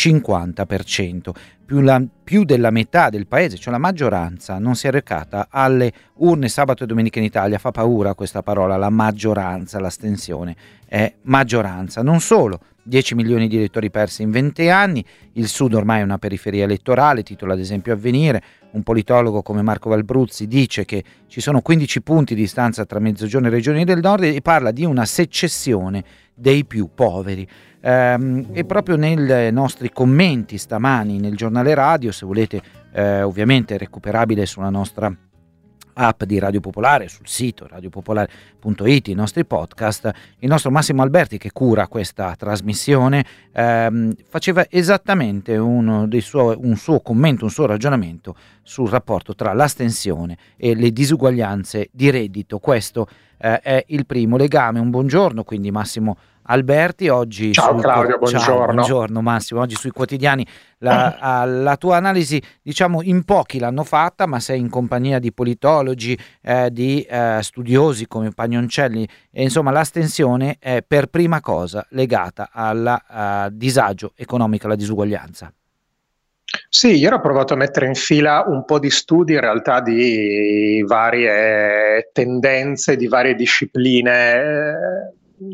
50%. Più della metà del paese, cioè la maggioranza, non si è recata alle urne sabato e domenica in Italia. Fa paura questa parola, la maggioranza, l'astensione è maggioranza. Non solo, 10 milioni di elettori persi in 20 anni, il Sud ormai è una periferia elettorale, titola ad esempio Avvenire. Un politologo come Marco Valbruzzi dice che ci sono 15 punti di distanza tra Mezzogiorno e Regioni del Nord e parla di una secessione dei più poveri. E proprio nei nostri commenti stamani nel giornale radio, se volete ovviamente recuperabile sulla nostra app di Radio Popolare, sul sito radiopopolare.it, i nostri podcast, il nostro Massimo Alberti, che cura questa trasmissione, faceva esattamente un suo commento, un suo ragionamento sul rapporto tra l'astensione e le disuguaglianze di reddito. Questo è il primo legame. Un buongiorno quindi Massimo Alberti. Oggi ciao Claudio, buongiorno. Ciao, buongiorno Massimo. Oggi sui quotidiani la tua analisi, diciamo, in pochi l'hanno fatta, ma sei in compagnia di politologi, di studiosi come Pagnoncelli, e insomma l'astensione è per prima cosa legata al disagio economico, alla disuguaglianza. Sì, io ho provato a mettere in fila un po' di studi in realtà di varie tendenze, di varie discipline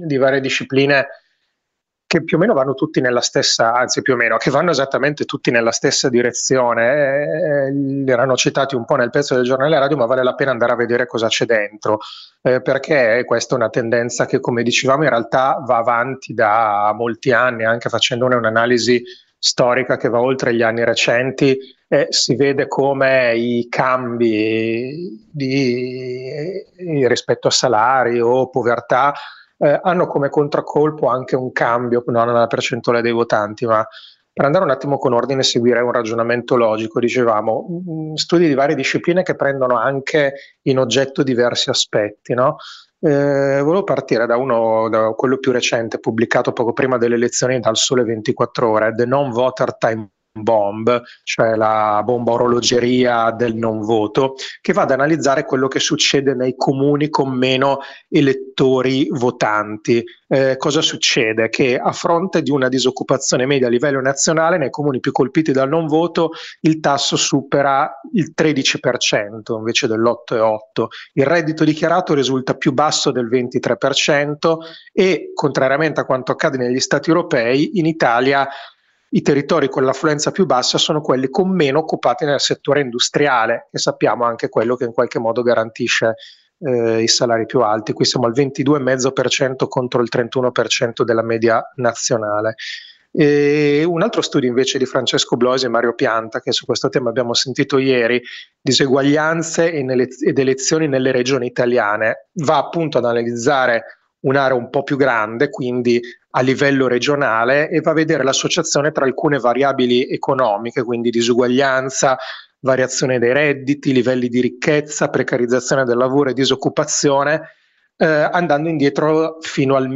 che più o meno vanno tutti nella stessa, anzi più o meno, che vanno esattamente tutti nella stessa direzione. Erano citati un po' nel pezzo del giornale radio, ma vale la pena andare a vedere cosa c'è dentro, perché questa è una tendenza che, come dicevamo, in realtà va avanti da molti anni, anche facendone un'analisi storica che va oltre gli anni recenti. Si vede come i cambi rispetto a salari o povertà hanno come contraccolpo anche un cambio, non nella percentuale dei votanti, ma per andare un attimo con ordine seguire un ragionamento logico. Dicevamo, studi di varie discipline che prendono anche in oggetto diversi aspetti, no? Volevo partire da quello più recente, pubblicato poco prima delle elezioni dal Sole 24 Ore, The Non-Voter Time Bomb, cioè la bomba orologeria del non voto, che va ad analizzare quello che succede nei comuni con meno elettori votanti. Cosa succede? Che a fronte di una disoccupazione media a livello nazionale, nei comuni più colpiti dal non voto il tasso supera il 13% invece dell'8,8%. Il reddito dichiarato risulta più basso del 23% e, contrariamente a quanto accade negli Stati europei, in Italia i territori con l'affluenza più bassa sono quelli con meno occupati nel settore industriale, che sappiamo anche quello che in qualche modo garantisce i salari più alti. Qui siamo al 22,5% contro il 31% della media nazionale. Un altro studio invece di Francesco Bloisi e Mario Pianta, che su questo tema abbiamo sentito ieri, diseguaglianze ed elezioni nelle regioni italiane, va appunto ad analizzare un'area un po' più grande, quindi a livello regionale, e va a vedere l'associazione tra alcune variabili economiche, quindi disuguaglianza, variazione dei redditi, livelli di ricchezza, precarizzazione del lavoro e disoccupazione, andando indietro fino al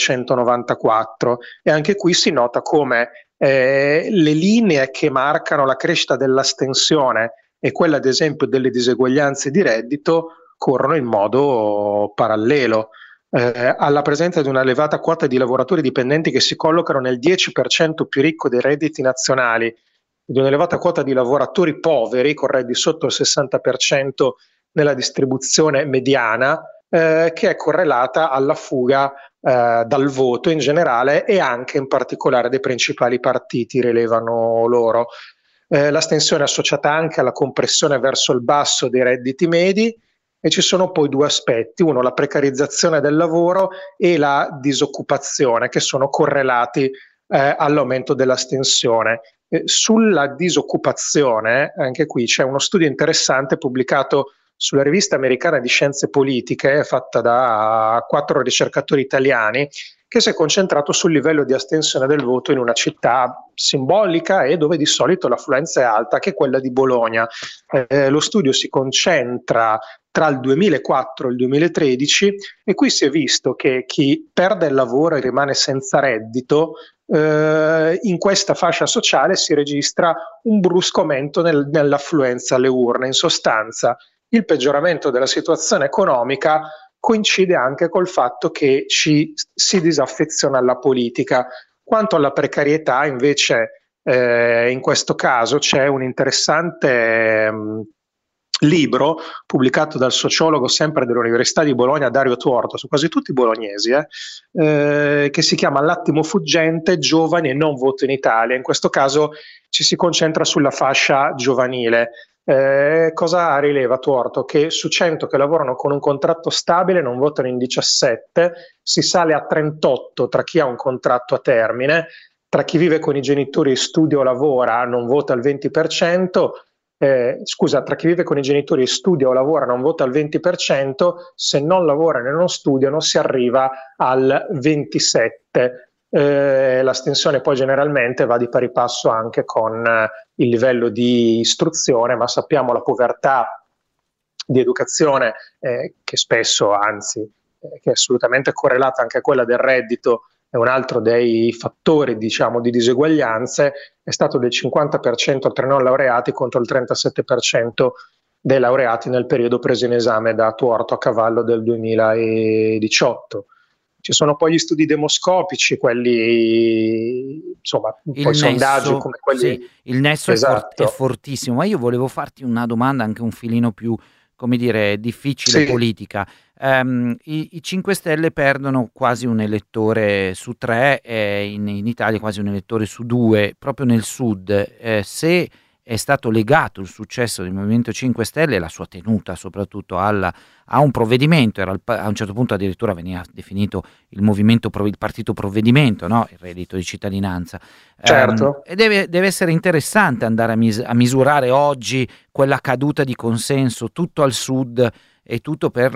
1994. E anche qui si nota come le linee che marcano la crescita dell'astensione e quella ad esempio delle diseguaglianze di reddito corrono in modo parallelo. Alla presenza di una elevata quota di lavoratori dipendenti che si collocano nel 10% più ricco dei redditi nazionali, di un'elevata quota di lavoratori poveri con redditi sotto il 60% nella distribuzione mediana, che è correlata alla fuga dal voto in generale e anche in particolare dei principali partiti, rilevano loro. L'astensione è associata anche alla compressione verso il basso dei redditi medi, e ci sono poi due aspetti: uno, la precarizzazione del lavoro, e la disoccupazione, che sono correlati all'aumento dell'astensione. Sulla disoccupazione, anche qui c'è uno studio interessante pubblicato sulla rivista americana di scienze politiche, fatta da 4 ricercatori italiani, che si è concentrato sul livello di astensione del voto in una città simbolica e dove di solito l'affluenza è alta, che è quella di Bologna. Lo studio si concentra tra il 2004 e il 2013, e qui si è visto che chi perde il lavoro e rimane senza reddito, in questa fascia sociale si registra un brusco aumento nell'affluenza alle urne. In sostanza, il peggioramento della situazione economica coincide anche col fatto che ci si disaffeziona alla politica. Quanto alla precarietà, invece, in questo caso c'è un interessante libro pubblicato dal sociologo sempre dell'Università di Bologna, Dario Tuorto, su quasi tutti i bolognesi, che si chiama L'attimo fuggente, giovani e non voto in Italia. In questo caso ci si concentra sulla fascia giovanile. Cosa rileva Tuorto? Che su 100 che lavorano con un contratto stabile non votano in 17, si sale a 38 tra chi ha un contratto a termine, tra chi vive con i genitori e studia o lavora non vota il 20%, tra chi vive con i genitori e studia o lavora non vota il 20%, se non lavorano e non studiano si arriva al 27%. L'astensione poi generalmente va di pari passo anche con il livello di istruzione, ma sappiamo la povertà di educazione, che spesso, anzi, che è assolutamente correlata anche a quella del reddito, è un altro dei fattori, diciamo, di diseguaglianze, è stato del 50% tra i non laureati contro il 37% dei laureati nel periodo preso in esame da Tuorto a cavallo del 2018. Ci sono poi gli studi demoscopici, quelli, insomma, poi sondaggi come quelli. Sì, il nesso esatto. è fortissimo, ma io volevo farti una domanda anche un filino più, come dire, difficile, sì. politica. I 5 Stelle perdono quasi un elettore su 3, in Italia quasi un elettore su 2, proprio nel sud. Se è stato legato il successo del Movimento 5 Stelle e la sua tenuta soprattutto a un provvedimento, a un certo punto addirittura veniva definito il partito provvedimento, no? Il reddito di cittadinanza. Certo. E deve essere interessante andare a misurare oggi quella caduta di consenso tutto al sud e tutto per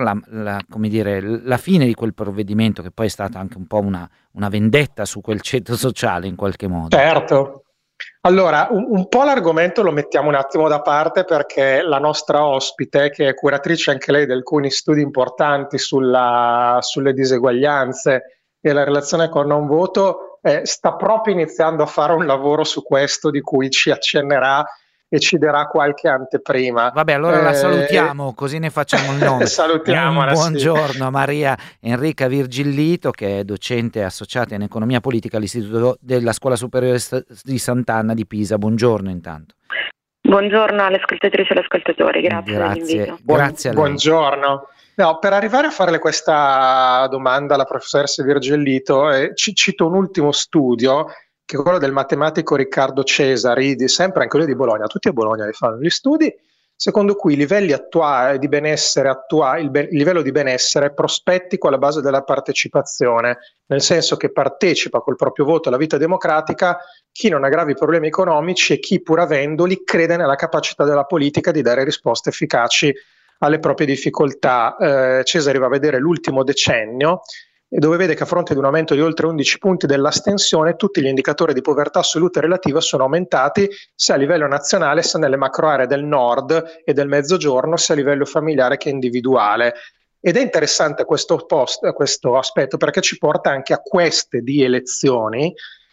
la fine di quel provvedimento, che poi è stata anche un po' una vendetta su quel ceto sociale in qualche modo. Certo. Allora, un po' l'argomento lo mettiamo un attimo da parte, perché la nostra ospite, che è curatrice anche lei di alcuni studi importanti sulle diseguaglianze e la relazione con non voto, sta proprio iniziando a fare un lavoro su questo di cui ci accennerà e ci darà qualche anteprima. Vabbè, allora la salutiamo, così ne facciamo il nome. Salutiamola. Buongiorno a Maria Enrica Virgillito, che è docente associata in economia politica all'Istituto della Scuola Superiore di Sant'Anna di Pisa. Buongiorno intanto. Buongiorno alle ascoltatrici e agli ascoltatori, grazie dell'invito. Grazie a lei. Buongiorno. No, per arrivare a farle questa domanda alla professoressa Virgillito, ci cito un ultimo studio, che è quello del matematico Riccardo Cesari, sempre anche lui di Bologna, tutti a Bologna li fanno gli studi, secondo cui i livelli di benessere il livello di benessere è prospettico alla base della partecipazione, nel senso che partecipa col proprio voto alla vita democratica chi non ha gravi problemi economici e chi, pur avendoli, crede nella capacità della politica di dare risposte efficaci alle proprie difficoltà. Cesari va a vedere l'ultimo decennio e dove vede che a fronte di un aumento di oltre 11 punti dell'astensione tutti gli indicatori di povertà assoluta e relativa sono aumentati sia a livello nazionale sia nelle macro aree del nord e del mezzogiorno, sia a livello familiare che individuale. Ed è interessante questo aspetto perché ci porta anche a queste di elezioni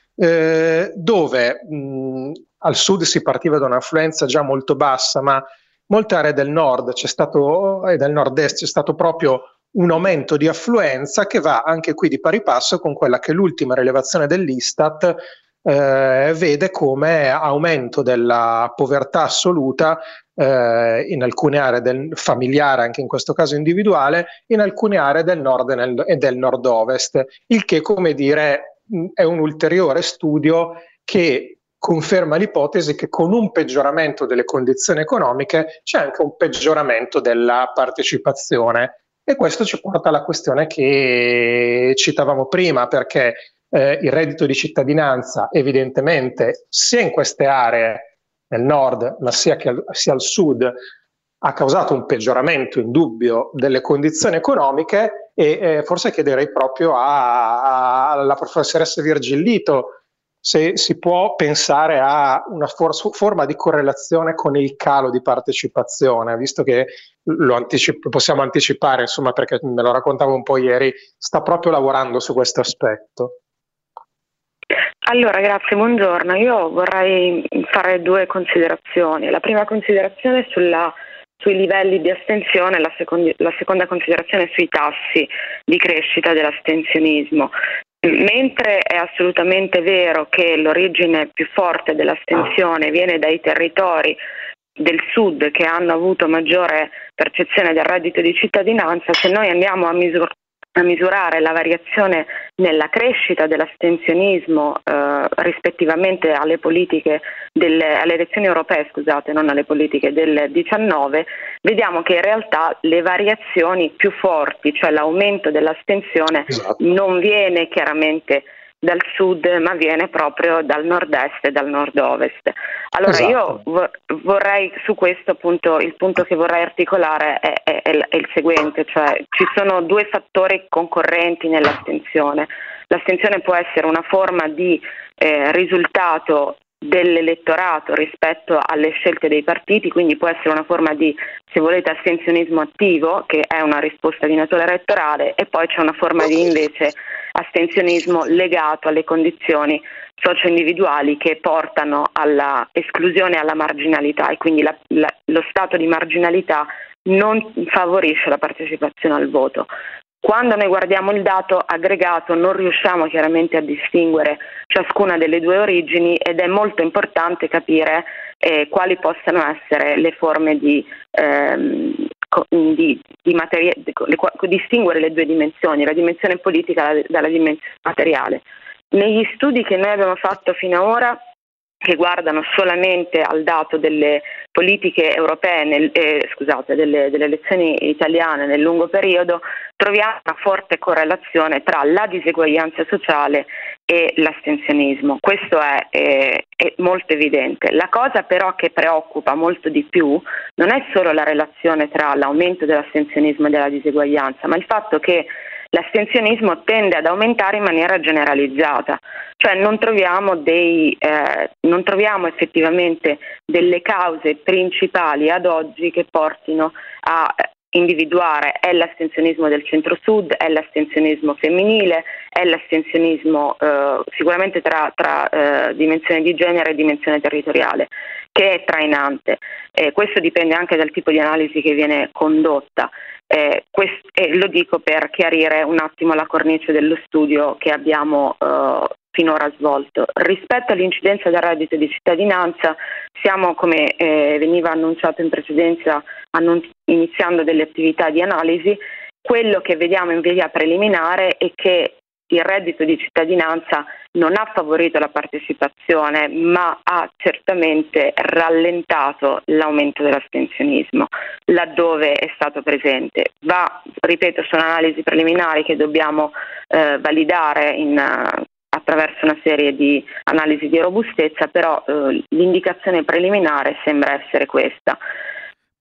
dove al sud si partiva da un'affluenza già molto bassa, ma molte aree del nord e del nord-est c'è stato proprio un aumento di affluenza che va anche qui di pari passo con quella che l'ultima rilevazione dell'Istat vede come aumento della povertà assoluta in alcune aree del familiare, anche in questo caso individuale, in alcune aree del nord e del nord-ovest, il che, come dire, è un ulteriore studio che conferma l'ipotesi che con un peggioramento delle condizioni economiche c'è anche un peggioramento della partecipazione. E questo ci porta alla questione che citavamo prima, perché il reddito di cittadinanza evidentemente sia in queste aree nel nord ma sia al sud ha causato un peggioramento indubbio delle condizioni economiche e forse chiederei proprio alla professoressa Virgillito se si può pensare a una forma di correlazione con il calo di partecipazione, visto che possiamo anticipare, insomma, perché me lo raccontavo un po' ieri, sta proprio lavorando su questo aspetto. Allora, grazie, buongiorno. Io vorrei fare due considerazioni. La prima considerazione è sui livelli di astensione, la seconda considerazione sui tassi di crescita dell'astensionismo. Mentre è assolutamente vero che l'origine più forte dell'astensione viene dai territori del sud che hanno avuto maggiore percezione del reddito di cittadinanza, se noi andiamo a misurare la variazione nella crescita dell'astensionismo rispettivamente alle politiche alle elezioni europee, non alle politiche del 19, vediamo che in realtà le variazioni più forti, cioè l'aumento dell'astensione, non viene chiaramente dal sud, ma viene proprio dal nord-est e dal nord-ovest. Allora io vorrei su questo appunto, il punto che vorrei articolare è il seguente, cioè ci sono due fattori concorrenti nell'astensione. L'astensione può essere una forma di risultato dell'elettorato rispetto alle scelte dei partiti, quindi può essere una forma di, se volete, astensionismo attivo, che è una risposta di natura elettorale, e poi c'è una forma di invece astensionismo legato alle condizioni socio-individuali che portano alla esclusione e alla marginalità, e quindi lo stato di marginalità non favorisce la partecipazione al voto. Quando noi guardiamo il dato aggregato non riusciamo chiaramente a distinguere ciascuna delle due origini, ed è molto importante capire quali possano essere le forme di distinguere le due dimensioni, la dimensione politica dalla dimensione materiale. Negli studi che noi abbiamo fatto fino ad ora, che guardano solamente al dato delle politiche europee, delle elezioni italiane nel lungo periodo, troviamo una forte correlazione tra la diseguaglianza sociale e l'astensionismo. Questo è molto evidente. La cosa però che preoccupa molto di più non è solo la relazione tra l'aumento dell'astensionismo e della diseguaglianza, ma il fatto che l'astensionismo tende ad aumentare in maniera generalizzata, cioè non troviamo effettivamente delle cause principali ad oggi che portino a individuare è l'astensionismo del centro-sud, è l'astensionismo femminile, è l'astensionismo sicuramente tra dimensione di genere e dimensione territoriale, che è trainante. Questo dipende anche dal tipo di analisi che viene condotta. Lo dico per chiarire un attimo la cornice dello studio che abbiamo finora svolto. Rispetto all'incidenza del reddito di cittadinanza, siamo, come veniva annunciato in precedenza, iniziando delle attività di analisi. Quello che vediamo in via preliminare è che il reddito di cittadinanza non ha favorito la partecipazione, ma ha certamente rallentato l'aumento dell'astensionismo laddove è stato presente. Ripeto, sono analisi preliminari che dobbiamo validare attraverso una serie di analisi di robustezza, però l'indicazione preliminare sembra essere questa.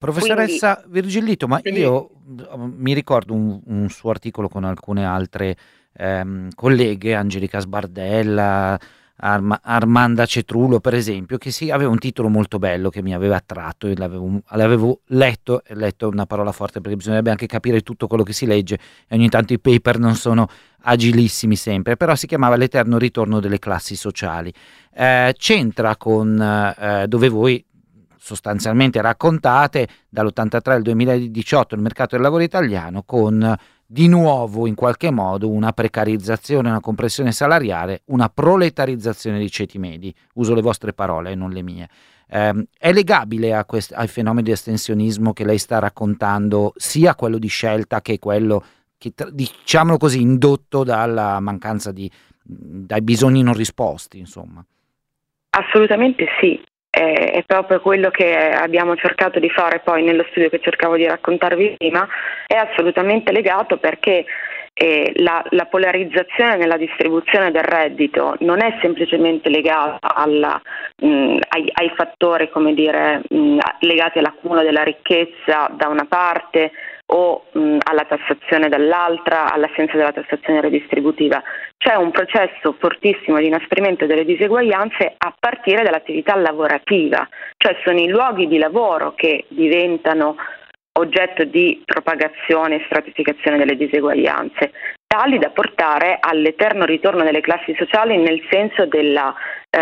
Professoressa Virgillito, ma io mi ricordo un suo articolo con alcune altre colleghe, Angelica Sbardella, Armanda Cetrullo per esempio, che aveva un titolo molto bello che mi aveva attratto e l'avevo letto è una parola forte perché bisognerebbe anche capire tutto quello che si legge e ogni tanto i paper non sono agilissimi sempre, però si chiamava L'eterno ritorno delle classi sociali. C'entra con dove voi sostanzialmente raccontate dall'83 al 2018 il mercato del lavoro italiano con di nuovo in qualche modo una precarizzazione, una compressione salariale, una proletarizzazione dei ceti medi. Uso le vostre parole, non le mie. È legabile ai fenomeni di astensionismo che lei sta raccontando, sia quello di scelta che quello che, diciamolo così, indotto dalla mancanza dai bisogni non risposti, insomma? Assolutamente sì. È proprio quello che abbiamo cercato di fare poi nello studio che cercavo di raccontarvi prima, è assolutamente legato perché la polarizzazione nella distribuzione del reddito non è semplicemente legata ai fattori, come dire, legati all'accumulo della ricchezza da una parte o alla tassazione dall'altra, all'assenza della tassazione redistributiva. C'è un processo fortissimo di inasprimento delle diseguaglianze a partire dall'attività lavorativa, cioè sono i luoghi di lavoro che diventano oggetto di propagazione e stratificazione delle diseguaglianze, tali da portare all'eterno ritorno delle classi sociali nel senso della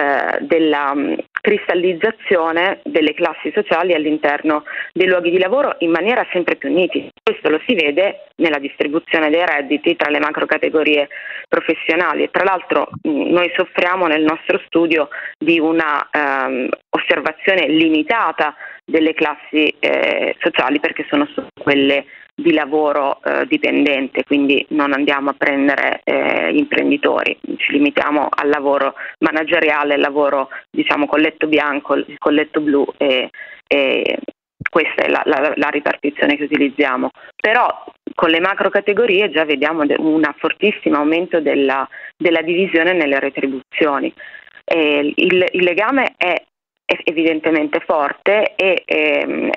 cristallizzazione delle classi sociali all'interno dei luoghi di lavoro in maniera sempre più nitida. Questo lo si vede nella distribuzione dei redditi tra le macrocategorie professionali e tra l'altro noi soffriamo nel nostro studio di una osservazione limitata delle classi sociali perché sono solo quelle di lavoro dipendente, quindi non andiamo a prendere imprenditori, ci limitiamo al lavoro manageriale, al lavoro diciamo colletto bianco, il colletto blu e questa è la ripartizione che utilizziamo. Però con le macro categorie già vediamo un fortissimo aumento della divisione nelle retribuzioni. Il legame è evidentemente forte e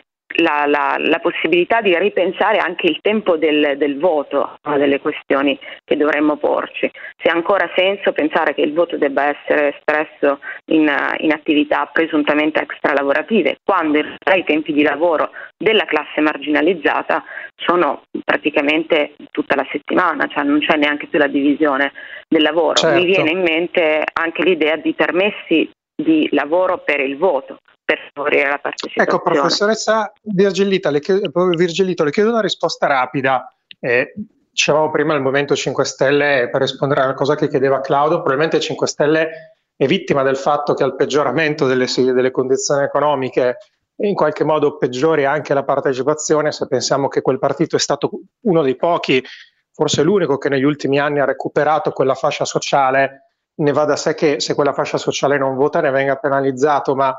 la possibilità di ripensare anche il tempo del voto, una delle questioni che dovremmo porci. Se ha ancora senso pensare che il voto debba essere espresso in attività presuntamente extralavorative, quando in realtà i tempi di lavoro della classe marginalizzata sono praticamente tutta la settimana, cioè non c'è neanche più la divisione del lavoro. Certo. Mi viene in mente anche l'idea di permessi di lavoro per il voto, per favorire la partecipazione. Ecco, professoressa Virgillito, le chiedo una risposta rapida. Dicevamo prima il Movimento 5 Stelle, per rispondere a una cosa che chiedeva Claudio, probabilmente il 5 Stelle è vittima del fatto che al peggioramento delle condizioni economiche in qualche modo peggiori anche la partecipazione, se pensiamo che quel partito è stato uno dei pochi, forse l'unico che negli ultimi anni ha recuperato quella fascia sociale, ne va da sé che se quella fascia sociale non vota ne venga penalizzato, ma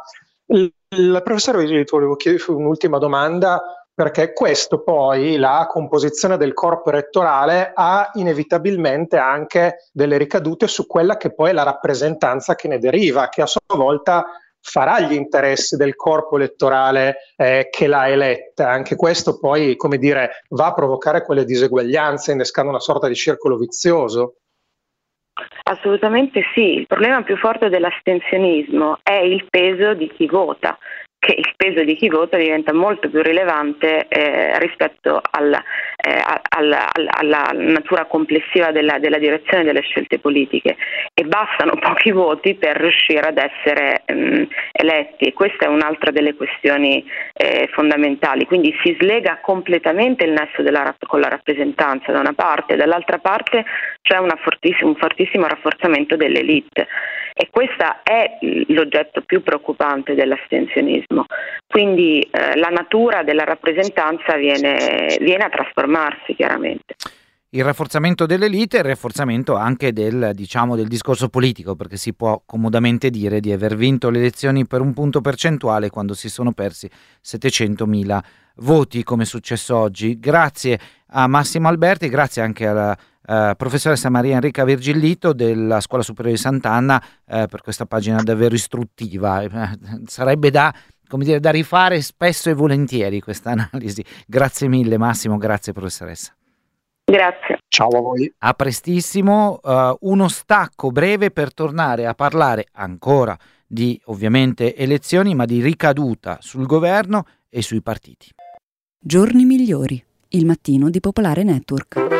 il professore Virgillito volevo chiedere un'ultima domanda, perché questo poi, la composizione del corpo elettorale ha inevitabilmente anche delle ricadute su quella che poi è la rappresentanza che ne deriva, che a sua volta farà gli interessi del corpo elettorale che l'ha eletta. Anche questo poi, come dire, va a provocare quelle diseguaglianze, innescando una sorta di circolo vizioso. Assolutamente sì, il problema più forte dell'astensionismo è il peso di chi vota, che il peso di chi vota diventa molto più rilevante rispetto alla natura complessiva della direzione delle scelte politiche e bastano pochi voti per riuscire ad essere eletti e questa è un'altra delle questioni fondamentali, quindi si slega completamente il nesso con la rappresentanza da una parte, dall'altra parte c'è un fortissimo rafforzamento dell'elite e questo è l'oggetto più preoccupante dell'astensionismo. Quindi la natura della rappresentanza viene a trasformarsi chiaramente. Il rafforzamento dell'elite e il rafforzamento anche del discorso politico, perché si può comodamente dire di aver vinto le elezioni per un punto percentuale quando si sono persi 700.000 voti, come è successo oggi. Grazie a Massimo Alberti, grazie anche alla professoressa Maria Enrica Virgillito della Scuola Superiore di Sant'Anna per questa pagina davvero istruttiva. Sarebbe da come dire, da rifare spesso e volentieri questa analisi. Grazie mille Massimo, grazie professoressa. Grazie. Ciao a voi. A prestissimo, uno stacco breve per tornare a parlare ancora di ovviamente elezioni, ma di ricaduta sul governo e sui partiti. Giorni migliori, il mattino di Popolare Network.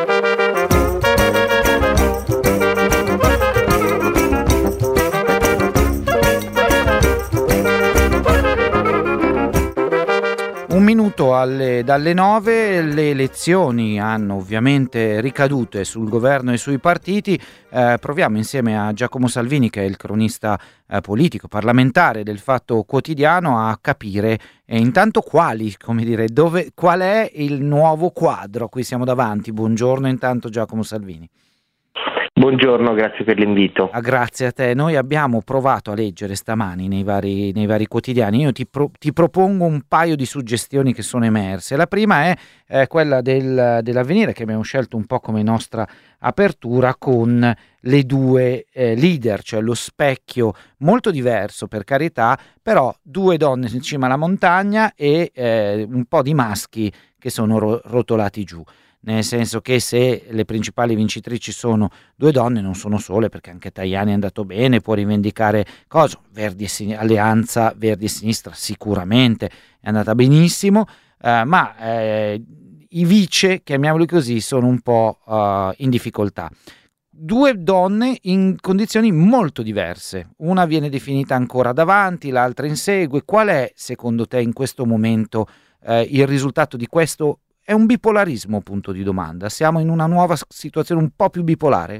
Un minuto dalle 9, le elezioni hanno ovviamente ricadute sul governo e sui partiti. Proviamo insieme a Giacomo Salvini, che è il cronista politico, parlamentare del Fatto Quotidiano, a capire intanto qual è il nuovo quadro a cui siamo davanti. Buongiorno intanto Giacomo Salvini. Buongiorno, grazie per l'invito. Grazie a te. Noi abbiamo provato a leggere stamani nei vari quotidiani. Io ti propongo un paio di suggestioni che sono emerse. La prima è quella dell'Avvenire, che abbiamo scelto un po' come nostra apertura, con le due leader, cioè lo specchio molto diverso, per carità, però due donne in cima alla montagna e un po' di maschi che sono rotolati giù. Nel senso che se le principali vincitrici sono due donne, non sono sole, perché anche Tajani è andato bene, può rivendicare cosa, Alleanza Verdi e Sinistra sicuramente è andata benissimo, ma i vice, chiamiamoli così, sono un po' in difficoltà. Due donne in condizioni molto diverse, una viene definita ancora davanti, l'altra insegue. Qual è secondo te in questo momento il risultato di questo? È un bipolarismo, punto di domanda. Siamo in una nuova situazione un po' più bipolare?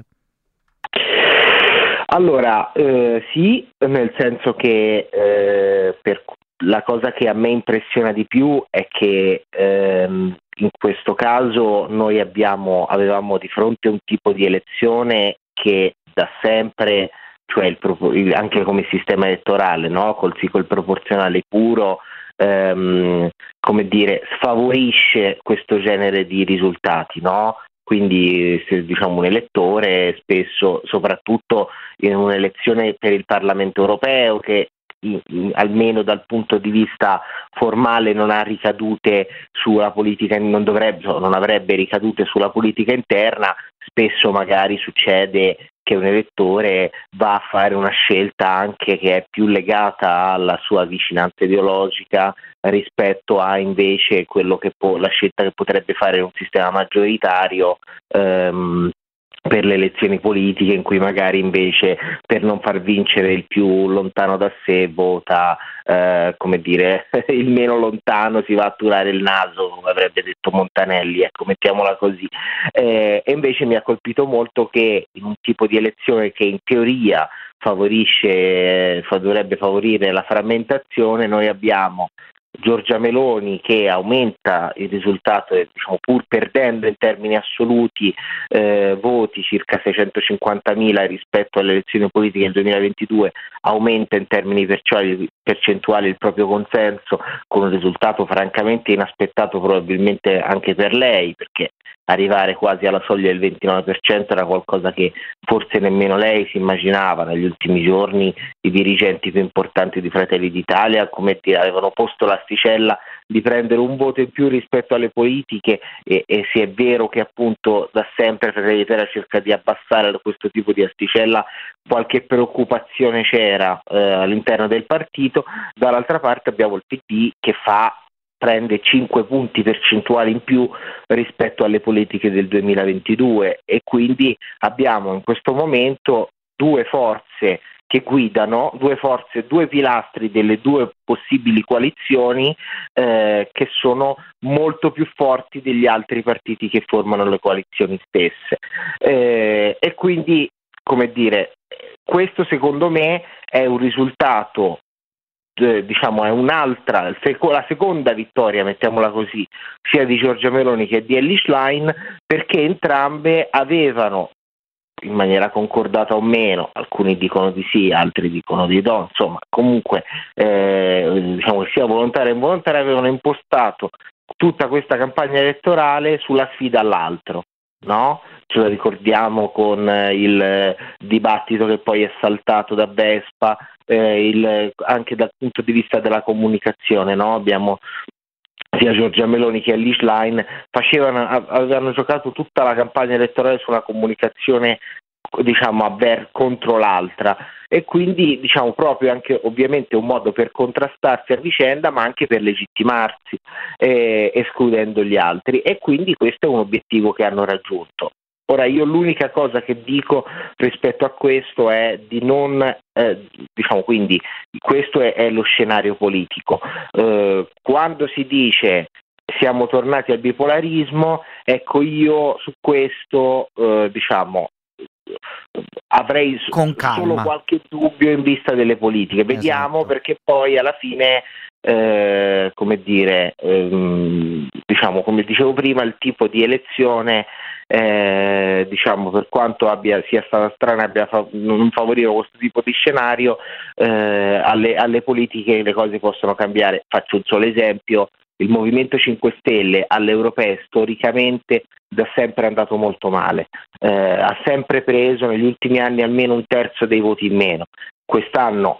Allora, sì, nel senso che la cosa che a me impressiona di più è che in questo caso noi avevamo di fronte un tipo di elezione che da sempre, cioè anche come sistema elettorale, no? Col proporzionale puro, come dire, sfavorisce questo genere di risultati, no? Quindi se diciamo un elettore spesso, soprattutto in un'elezione per il Parlamento europeo, che almeno dal punto di vista formale non ha ricadute sulla politica, non avrebbe ricadute sulla politica interna, spesso magari succede che un elettore va a fare una scelta anche che è più legata alla sua vicinanza ideologica rispetto a invece la scelta che potrebbe fare un sistema maggioritario per le elezioni politiche, in cui magari invece per non far vincere il più lontano da sé vota come dire il meno lontano, si va a turare il naso, come avrebbe detto Montanelli, ecco, mettiamola così. E invece mi ha colpito molto che in un tipo di elezione che in teoria dovrebbe favorire la frammentazione, noi abbiamo Giorgia Meloni che aumenta il risultato, diciamo, pur perdendo in termini assoluti voti, circa 650.000 rispetto alle elezioni politiche del 2022, aumenta in termini percentuali il proprio consenso, con un risultato francamente inaspettato probabilmente anche per lei, perché arrivare quasi alla soglia del 29% era qualcosa che forse nemmeno lei si immaginava. Negli ultimi giorni i dirigenti più importanti di Fratelli d'Italia, come dire, avevano posto l'asticella di prendere un voto in più rispetto alle politiche, e se è vero che appunto da sempre Fratelli d'Italia cerca di abbassare questo tipo di asticella, qualche preoccupazione c'era all'interno del partito. Dall'altra parte abbiamo il PD che prende 5 punti percentuali in più rispetto alle politiche del 2022, e quindi abbiamo in questo momento due forze che guidano, due pilastri delle due possibili coalizioni che sono molto più forti degli altri partiti che formano le coalizioni stesse, e quindi, come dire, questo secondo me è un risultato, diciamo, è la seconda vittoria, mettiamola così, sia di Giorgia Meloni che di Elly Schlein, perché entrambe avevano, in maniera concordata o meno, alcuni dicono di sì, altri dicono di no, insomma, comunque diciamo che sia volontaria o involontaria, avevano impostato tutta questa campagna elettorale sulla sfida all'altro. no? Ce lo ricordiamo con il dibattito che poi è saltato da Vespa, anche dal punto di vista della comunicazione, no? Abbiamo sia Giorgia Meloni che Elly Schlein avevano giocato tutta la campagna elettorale su una comunicazione, diciamo, contro l'altra, e quindi, diciamo, proprio anche ovviamente un modo per contrastarsi a vicenda, ma anche per legittimarsi, escludendo gli altri, e quindi questo è un obiettivo che hanno raggiunto. Ora, io l'unica cosa che dico rispetto a questo è di non, diciamo, quindi questo è lo scenario politico. Quando si dice siamo tornati al bipolarismo, ecco, io su questo, diciamo, avrei solo qualche dubbio in vista delle politiche. Vediamo, esatto. Perché poi alla fine, come dire, diciamo, come dicevo prima, il tipo di elezione, diciamo, per quanto sia stata strana, abbia non favorito questo tipo di scenario, alle politiche le cose possono cambiare. Faccio un solo esempio: il Movimento 5 Stelle alle europee storicamente da sempre andato molto male, ha sempre preso negli ultimi anni almeno un terzo dei voti in meno. Quest'anno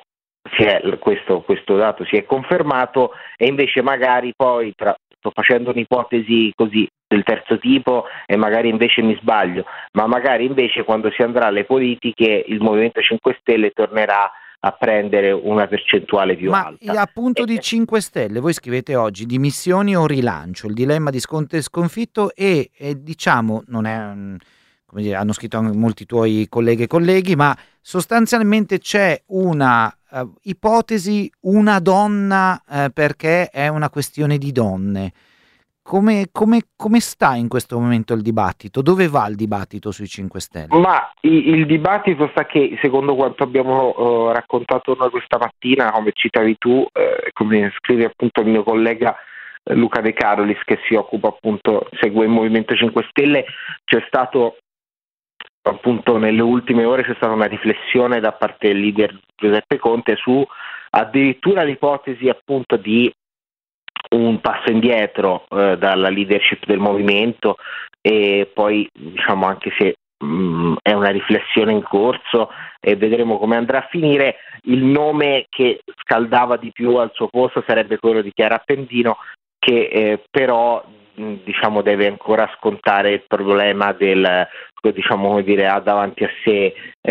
questo dato si è confermato, e invece magari poi, sto facendo un'ipotesi così del terzo tipo e magari invece mi sbaglio, ma magari invece quando si andrà alle politiche il Movimento 5 Stelle tornerà a prendere una percentuale più alta. Ma appunto di 5 Stelle, voi scrivete oggi dimissioni o rilancio, il dilemma di Conte sconfitto, e diciamo, non è, come dire, hanno scritto anche molti tuoi colleghe e colleghi, ma sostanzialmente c'è una ipotesi, una donna, perché è una questione di donne. Come sta in questo momento il dibattito? Dove va il dibattito sui 5 Stelle? Ma il dibattito sta che, secondo quanto abbiamo raccontato noi questa mattina, come citavi tu, come scrive appunto il mio collega Luca De Carolis, che si occupa appunto, segue il Movimento 5 Stelle, c'è stato appunto nelle ultime ore una riflessione da parte del leader Giuseppe Conte su addirittura l'ipotesi appunto di un passo indietro dalla leadership del movimento, e poi, diciamo, anche se è una riflessione in corso e vedremo come andrà a finire, il nome che scaldava di più al suo posto sarebbe quello di Chiara Appendino, che però, diciamo, deve ancora scontare il problema del, diciamo, come dire, ha davanti a sé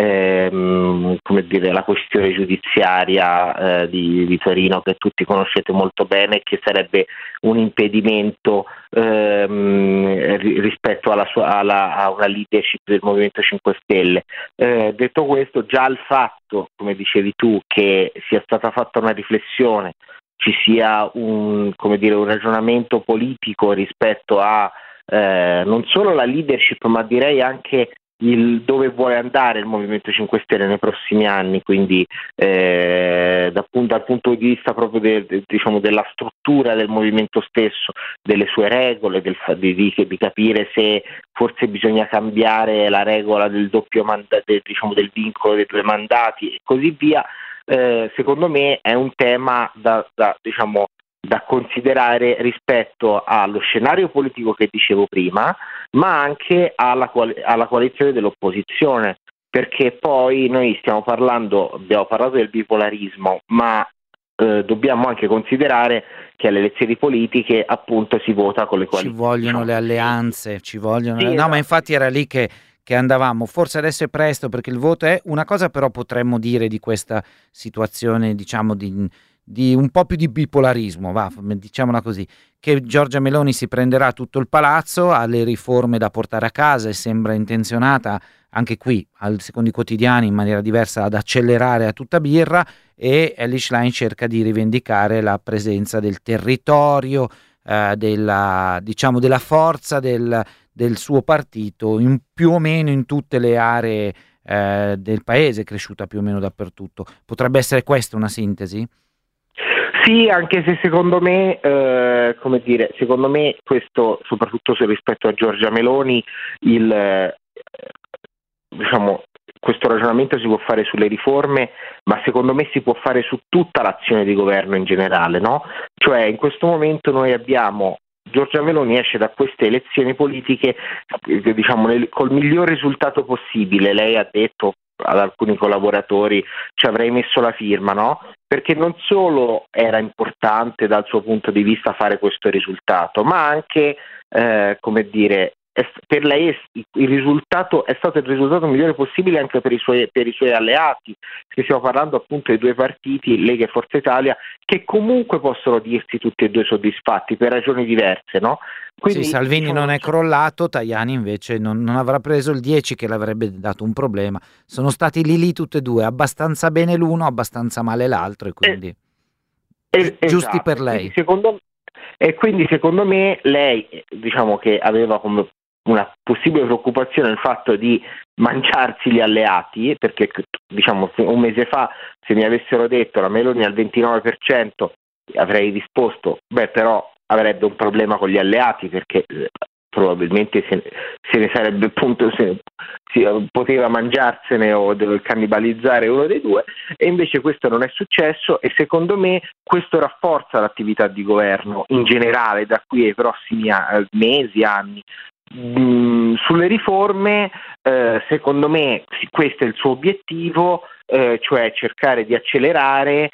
come dire, la questione giudiziaria di Torino, che tutti conoscete molto bene, che sarebbe un impedimento rispetto a una leadership del Movimento 5 Stelle. Detto questo, già il fatto, come dicevi tu, che sia stata fatta una riflessione, ci sia un ragionamento politico rispetto a non solo la leadership, ma direi anche il dove vuole andare il Movimento 5 Stelle nei prossimi anni, quindi dal punto di vista proprio diciamo della struttura del movimento stesso, delle sue regole, di capire se forse bisogna cambiare la regola del doppio mandato, diciamo del vincolo dei 2 mandati e così via. Secondo me è un tema da considerare rispetto allo scenario politico che dicevo prima, ma anche alla coalizione dell'opposizione, perché poi noi abbiamo parlato del bipolarismo, ma dobbiamo anche considerare che alle elezioni politiche appunto si vota con le coalizioni. Ci vogliono le alleanze, Sì, no, ma infatti era lì che andavamo. Forse adesso è presto perché il voto è una cosa, però potremmo dire di questa situazione, diciamo, di un po' più di bipolarismo, diciamola così, che Giorgia Meloni si prenderà tutto il palazzo, ha le riforme da portare a casa e sembra intenzionata anche qui, secondo i quotidiani, in maniera diversa, ad accelerare a tutta birra, e Elly Schlein cerca di rivendicare la presenza del territorio, della forza del suo partito più o meno in tutte le aree del paese, cresciuta più o meno dappertutto. Potrebbe essere questa una sintesi? Sì, anche se secondo me questo, soprattutto se rispetto a Giorgia Meloni, questo ragionamento si può fare sulle riforme, ma secondo me si può fare su tutta l'azione di governo in generale, no? Cioè, in questo momento noi abbiamo Giorgia Meloni esce da queste elezioni politiche, diciamo, col miglior risultato possibile. Lei ha detto ad alcuni collaboratori ci avrei messo la firma, no? Perché non solo era importante dal suo punto di vista fare questo risultato, ma anche, come dire, per lei il risultato è stato il risultato migliore possibile anche per i suoi alleati, perché stiamo parlando appunto dei due partiti, Lega e Forza Italia, che comunque possono dirsi tutti e due soddisfatti per ragioni diverse, no? Quindi, sì, Salvini diciamo, non è crollato, Tajani invece non avrà preso il 10 che l'avrebbe dato un problema. Sono stati lì tutti e due, abbastanza bene l'uno, abbastanza male l'altro, e quindi giusti esatto. per lei. Quindi secondo me lei, diciamo, che aveva come una possibile preoccupazione il fatto di mangiarsi gli alleati, perché diciamo un mese fa se mi avessero detto la Meloni al 29% avrei risposto però avrebbe un problema con gli alleati, perché probabilmente se ne sarebbe appunto poteva mangiarsene o cannibalizzare uno dei due, e invece questo non è successo, e secondo me questo rafforza l'attività di governo in generale da qui ai prossimi mesi, anni. Sulle riforme, secondo me questo è il suo obiettivo, cioè cercare di accelerare.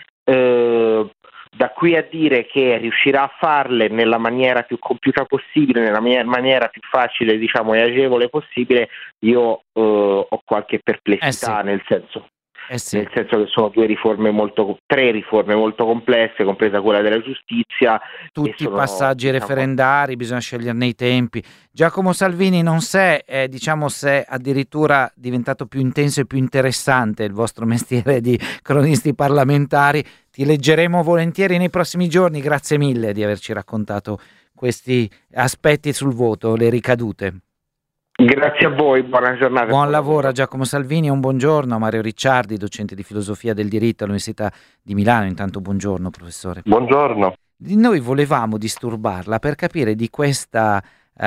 Da qui a dire che riuscirà a farle nella maniera più compiuta possibile, nella maniera più facile, diciamo, e agevole possibile, io ho qualche perplessità, sì. nel senso che sono tre riforme molto complesse, compresa quella della giustizia. Tutti i passaggi referendari, bisogna sceglierne i tempi. Giacomo Salvini, non se è addirittura diventato più intenso e più interessante il vostro mestiere di cronisti parlamentari. Ti leggeremo volentieri nei prossimi giorni. Grazie mille di averci raccontato questi aspetti sul voto, le ricadute. Grazie a voi, buona giornata. Buon lavoro a Giacomo Salvini e un buongiorno a Mario Ricciardi, docente di filosofia del diritto all'Università di Milano. Intanto buongiorno professore. Buongiorno. Noi volevamo disturbarla per capire di questa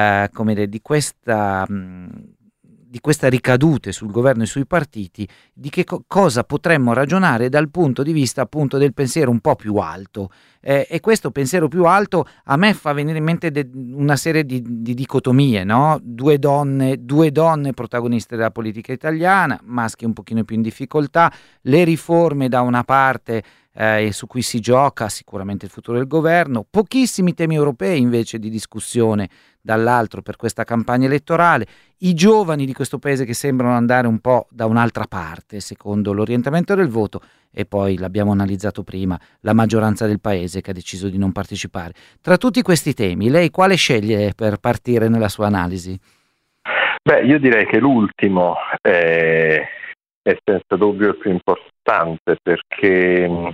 ricadute sul governo e sui partiti, di che cosa potremmo ragionare dal punto di vista appunto del pensiero un po' più alto, e questo pensiero più alto a me fa venire in mente una serie di dicotomie, no? Due donne protagoniste della politica italiana, maschi un pochino più in difficoltà, le riforme da una parte su cui si gioca sicuramente il futuro del governo, pochissimi temi europei invece di discussione dall'altro per questa campagna elettorale, i giovani di questo paese che sembrano andare un po' da un'altra parte secondo l'orientamento del voto, e poi l'abbiamo analizzato prima, la maggioranza del paese che ha deciso di non partecipare. Tra tutti questi temi, lei quale sceglie per partire nella sua analisi? Io direi che l'ultimo è senza dubbio il più importante, perché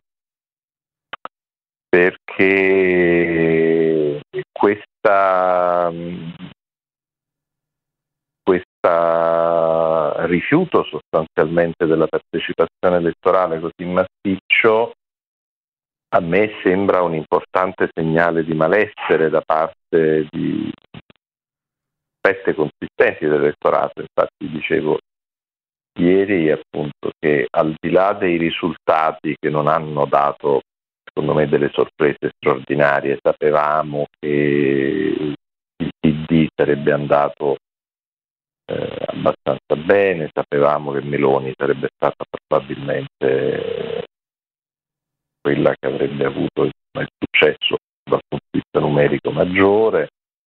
questa rifiuto sostanzialmente della partecipazione elettorale così massiccio a me sembra un importante segnale di malessere da parte di fette consistenti dell'elettorato. Infatti dicevo ieri appunto che al di là dei risultati che non hanno dato secondo me delle sorprese straordinarie, sapevamo che il PD sarebbe andato abbastanza bene, sapevamo che Meloni sarebbe stata probabilmente quella che avrebbe avuto il successo dal punto di vista numerico maggiore.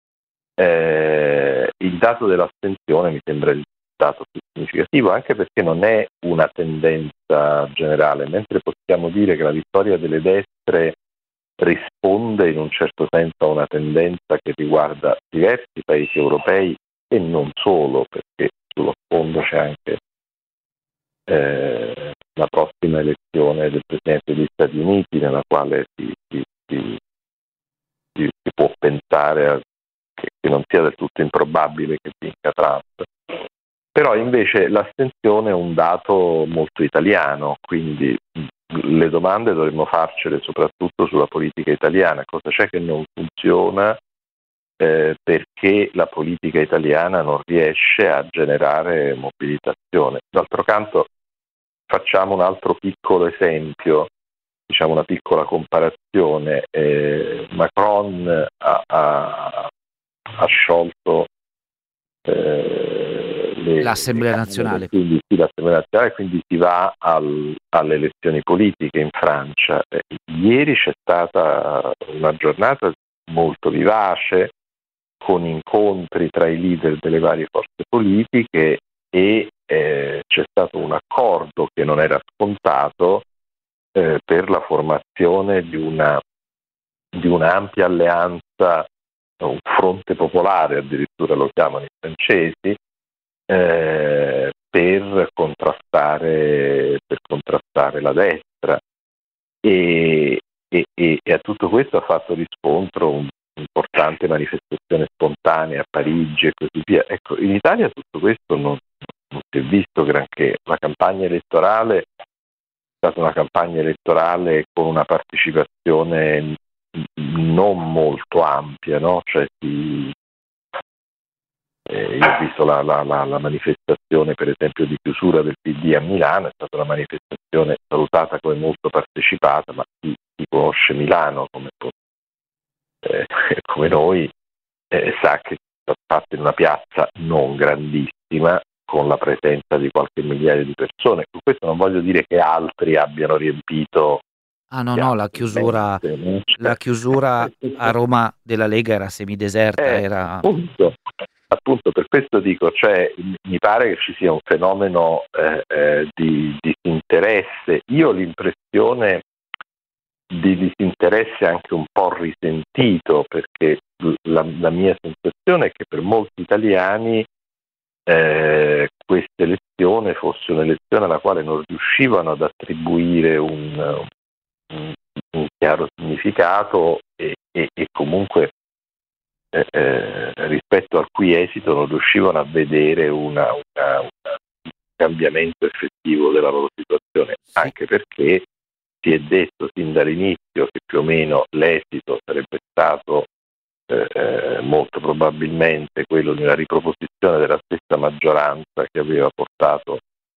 Il dato dell'astensione mi sembra il dato più significativo, anche perché non è una tendenza generale, mentre possiamo dire che la vittoria delle destre risponde in un certo senso a una tendenza che riguarda diversi paesi europei e non solo, perché sullo sfondo c'è anche la prossima elezione del Presidente degli Stati Uniti, nella quale si può pensare che non sia del tutto improbabile che vinca Trump. Però invece l'astensione è un dato molto italiano, quindi le domande dovremmo farcele soprattutto sulla politica italiana. Cosa c'è che non funziona? Perché la politica italiana non riesce a generare mobilitazione. D'altro canto facciamo un altro piccolo esempio. diciamo una piccola comparazione. Macron ha sciolto l'Assemblea nazionale. Quindi l'Assemblea nazionale, quindi si va alle elezioni politiche in Francia. Ieri c'è stata una giornata molto vivace, con incontri tra i leader delle varie forze politiche e c'è stato un accordo che non era scontato per la formazione di un'ampia alleanza, un fronte popolare addirittura lo chiamano i francesi, per contrastare la destra, e a tutto questo ha fatto riscontro un'importante manifestazione spontanea a Parigi e così via. Ecco, in Italia tutto questo non si è visto granché. La campagna elettorale è stata una campagna elettorale con una partecipazione non molto ampia, no? Cioè io ho visto la manifestazione, per esempio, di chiusura del PD a Milano, è stata una manifestazione salutata come molto partecipata, ma chi conosce Milano come noi sa che è fatta in una piazza non grandissima, con la presenza di qualche migliaia di persone. Con questo non voglio dire che altri abbiano riempito. No, la chiusura a Roma della Lega era semideserta, era... Appunto, per questo dico, cioè, mi pare che ci sia un fenomeno di disinteresse. Io ho l'impressione di disinteresse anche un po' risentito, perché la mia sensazione è che per molti italiani questa elezione fosse un'elezione alla quale non riuscivano ad attribuire un chiaro significato e comunque rispetto al cui esito non riuscivano a vedere un cambiamento effettivo della loro situazione, anche perché si è detto sin dall'inizio che più o meno l'esito sarebbe stato molto probabilmente quello di una riproposizione della stessa maggioranza che aveva portato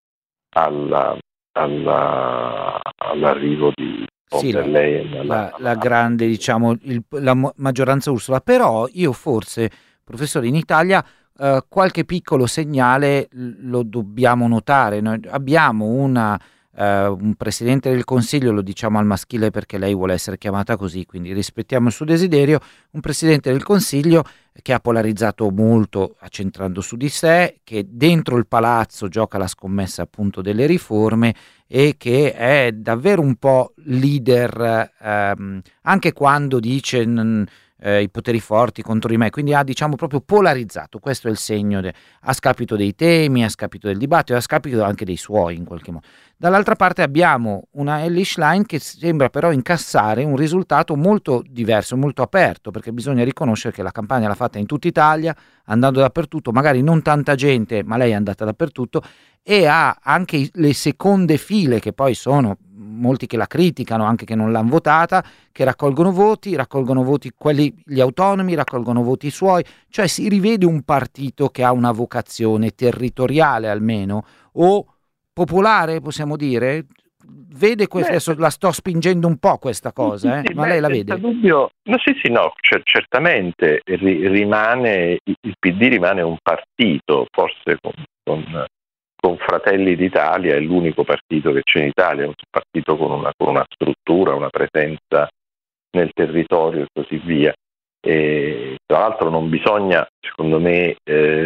all'arrivo di Sì, la grande, diciamo, la maggioranza Ursula. Però io forse, professore, in Italia qualche piccolo segnale lo dobbiamo notare. Noi abbiamo un Presidente del Consiglio, lo diciamo al maschile perché lei vuole essere chiamata così, quindi rispettiamo il suo desiderio, un Presidente del Consiglio che ha polarizzato molto, accentrando su di sé, che dentro il palazzo gioca la scommessa appunto delle riforme e che è davvero un po' leader anche quando dice i poteri forti contro di me, quindi ha, diciamo, proprio polarizzato. Questo è il segno a scapito dei temi, a scapito del dibattito, a scapito anche dei suoi in qualche modo. Dall'altra parte abbiamo una Elly Schlein che sembra però incassare un risultato molto diverso, molto aperto, perché bisogna riconoscere che la campagna l'ha fatta in tutta Italia, andando dappertutto, magari non tanta gente, ma lei è andata dappertutto, e ha anche le seconde file, che poi sono molti che la criticano, anche che non l'hanno votata, che raccolgono voti quelli, gli autonomi, raccolgono voti suoi, cioè si rivede un partito che ha una vocazione territoriale almeno, o popolare, possiamo dire. Vede adesso la sto spingendo un po' questa cosa, ma lei la vede? Dubbio, certamente rimane, il PD rimane un partito, forse con Fratelli d'Italia è l'unico partito che c'è in Italia, un partito con una struttura, una presenza nel territorio e così via. E, tra l'altro, non bisogna, secondo me,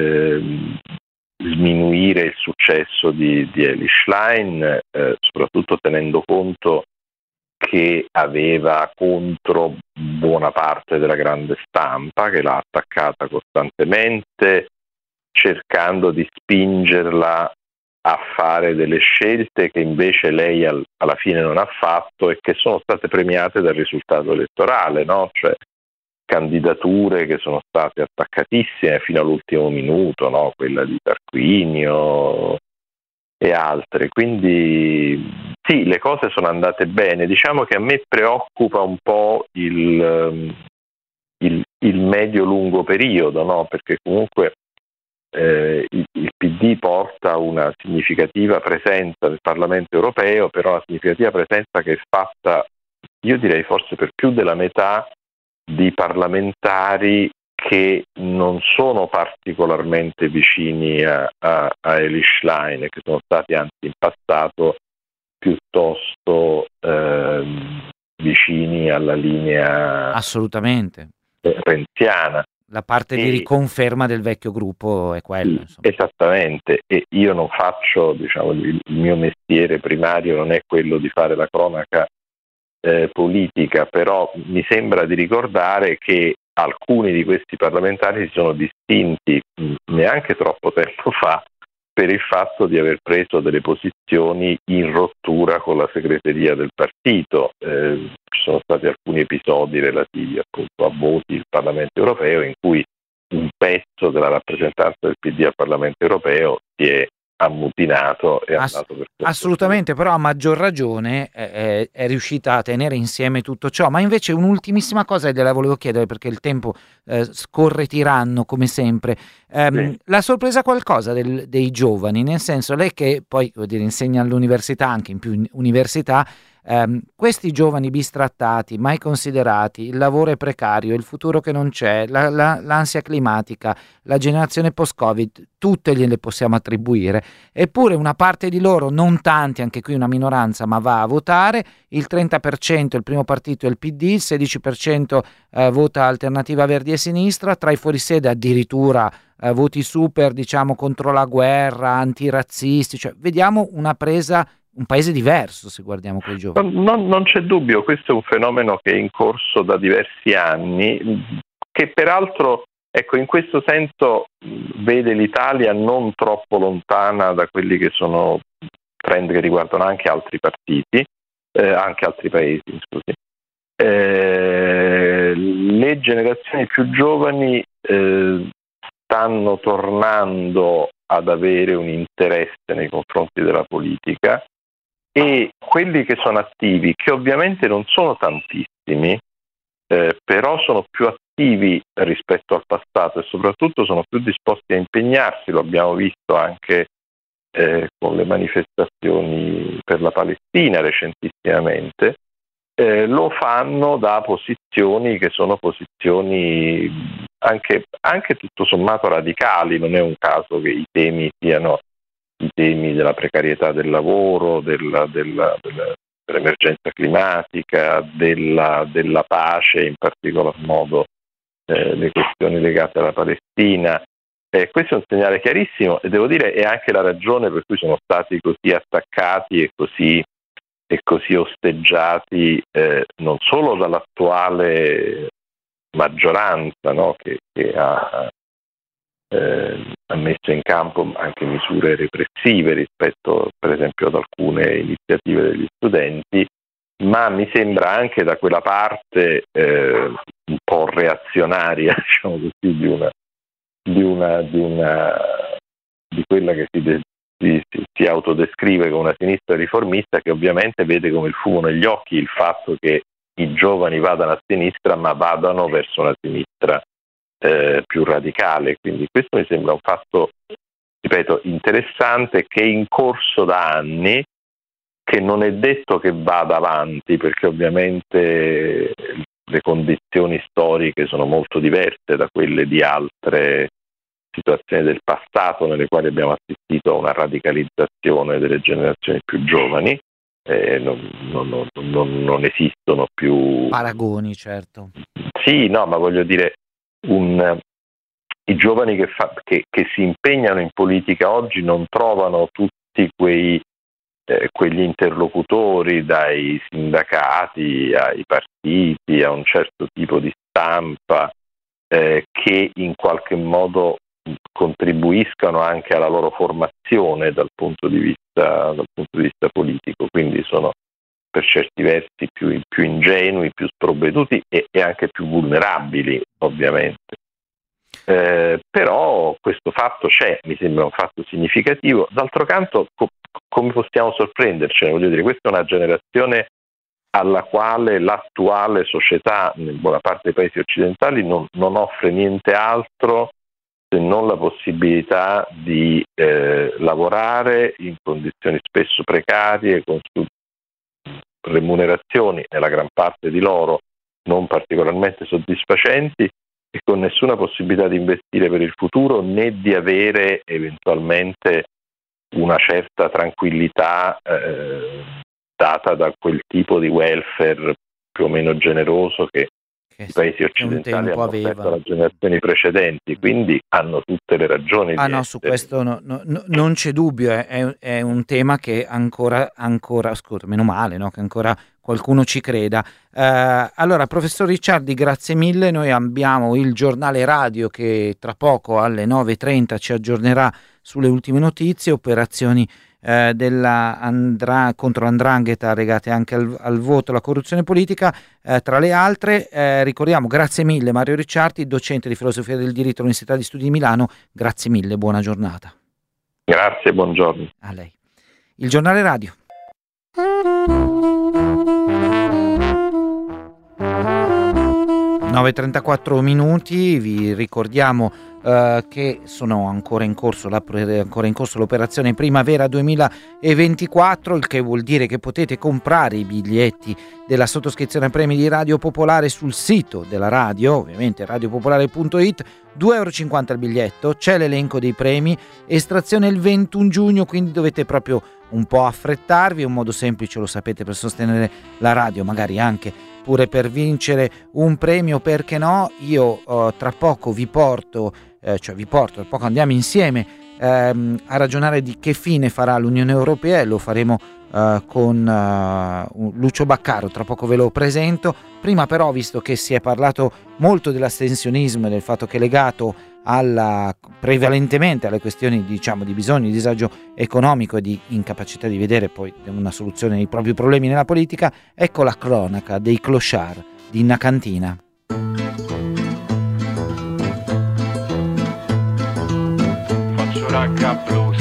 sminuire il successo di Elly Schlein, soprattutto tenendo conto che aveva contro buona parte della grande stampa, che l'ha attaccata costantemente, cercando di spingerla a fare delle scelte che invece lei alla fine non ha fatto e che sono state premiate dal risultato elettorale, no? Cioè candidature che sono state attaccatissime fino all'ultimo minuto, no? Quella di Tarquinio e altre. Quindi sì, le cose sono andate bene. Diciamo che a me preoccupa un po' il medio-lungo periodo, no? Perché comunque il PD porta una significativa presenza nel Parlamento europeo, però una significativa presenza che è fatta, io direi forse per più della metà, di parlamentari che non sono particolarmente vicini a Elly Schlein e che sono stati anzi in passato piuttosto vicini alla linea assolutamente renziana. La parte di riconferma del vecchio gruppo è quella. Insomma. Esattamente, e io non faccio, diciamo, il mio mestiere primario non è quello di fare la cronaca politica, però mi sembra di ricordare che alcuni di questi parlamentari si sono distinti neanche troppo tempo fa per il fatto di aver preso delle posizioni in rottura con la segreteria del partito. Ci sono stati alcuni episodi relativi appunto a voti del Parlamento europeo in cui un pezzo della rappresentanza del PD al Parlamento europeo si è ammutinato e andato per assolutamente, però a maggior ragione è riuscita a tenere insieme tutto ciò. Ma invece un'ultimissima cosa gliela volevo chiedere, perché il tempo scorre tiranno come sempre. Sì. L'ha sorpresa qualcosa dei giovani? Nel senso, lei che poi insegna all'università, anche in più università, questi giovani bistrattati, mai considerati, il lavoro è precario, il futuro che non c'è, l'ansia climatica, la generazione post-Covid, tutte gliele possiamo attribuire, eppure una parte di loro, non tanti, anche qui una minoranza, ma va a votare, il 30% il primo partito è il PD, il 16% vota Alternativa Verdi e Sinistra, tra i fuorisede addirittura voti super, diciamo, contro la guerra, antirazzisti, cioè vediamo una presa, un paese diverso se guardiamo quei giovani. Non c'è dubbio, questo è un fenomeno che è in corso da diversi anni, che peraltro, ecco, in questo senso vede l'Italia non troppo lontana da quelli che sono trend che riguardano anche altri partiti, anche altri paesi, scusi. Le generazioni più giovani stanno tornando ad avere un interesse nei confronti della politica, e quelli che sono attivi, che ovviamente non sono tantissimi, però sono più attivi rispetto al passato e soprattutto sono più disposti a impegnarsi, lo abbiamo visto anche con le manifestazioni per la Palestina recentissimamente, lo fanno da posizioni che sono posizioni anche tutto sommato radicali. Non è un caso che i temi siano i temi della precarietà del lavoro, dell'emergenza climatica, della pace, in particolar modo le questioni legate alla Palestina. Questo è un segnale chiarissimo e devo dire è anche la ragione per cui sono stati così attaccati e così osteggiati non solo dall'attuale maggioranza, no, che ha messo in campo anche misure repressive rispetto per esempio ad alcune iniziative degli studenti, ma mi sembra anche da quella parte un po' reazionaria, diciamo così, di quella che si autodescrive come una sinistra riformista, che ovviamente vede come il fumo negli occhi il fatto che i giovani vadano a sinistra ma vadano verso una sinistra più radicale. Quindi questo mi sembra un fatto, ripeto, interessante, che è in corso da anni, che non è detto che vada avanti, perché ovviamente le condizioni storiche sono molto diverse da quelle di altre situazioni del passato nelle quali abbiamo assistito a una radicalizzazione delle generazioni più giovani. Non esistono più paragoni, certo. Sì, no, ma voglio dire, i giovani che si impegnano in politica oggi non trovano tutti quegli interlocutori, dai sindacati ai partiti, a un certo tipo di stampa, che in qualche modo contribuiscano anche alla loro formazione dal punto di vista politico. Quindi sono per certi versi più ingenui, più sprovveduti e anche più vulnerabili, ovviamente. Però questo fatto c'è, mi sembra un fatto significativo. D'altro canto, come possiamo sorprendercene? Voglio dire, questa è una generazione alla quale l'attuale società, in buona parte dei paesi occidentali, non offre niente altro se non la possibilità di lavorare in condizioni spesso precarie, con remunerazioni nella gran parte di loro non particolarmente soddisfacenti e con nessuna possibilità di investire per il futuro né di avere eventualmente una certa tranquillità data da quel tipo di welfare più o meno generoso che i paesi occidentali hanno offerto alle generazioni precedenti, quindi hanno tutte le ragioni di no, su questo non c'è dubbio, è un tema che ancora scusa, meno male, no? Che ancora qualcuno ci creda. Allora, professor Ricciardi, grazie mille. Noi abbiamo il giornale radio che tra poco alle 9:30 ci aggiornerà sulle ultime notizie, operazioni contro l'andrangheta legate anche al voto, alla corruzione politica, tra le altre. Ricordiamo, grazie mille Mario Ricciardi, docente di filosofia del diritto all'Università di Studi di Milano, grazie mille, buona giornata. Grazie, buongiorno. A lei. Il giornale radio. 9:34 minuti, vi ricordiamo che sono ancora in corso l'operazione Primavera 2024, il che vuol dire che potete comprare i biglietti della sottoscrizione premi di Radio Popolare sul sito della radio, ovviamente radiopopolare.it, €2,50 il biglietto, c'è l'elenco dei premi, estrazione il 21 giugno, quindi dovete proprio un po' affrettarvi, è un modo semplice, lo sapete, per sostenere la radio, magari anche pure per vincere un premio, perché no? Io tra poco vi porto, tra poco andiamo insieme a ragionare di che fine farà l'Unione Europea, e lo faremo con Lucio Baccaro, tra poco ve lo presento. Prima però, visto che si è parlato molto dell'astensionismo e del fatto che è legato prevalentemente alle questioni, diciamo, di bisogno, di disagio economico e di incapacità di vedere poi una soluzione ai propri problemi nella politica, ecco la cronaca dei clochard di Inna Cantina. Faccio ragga blues.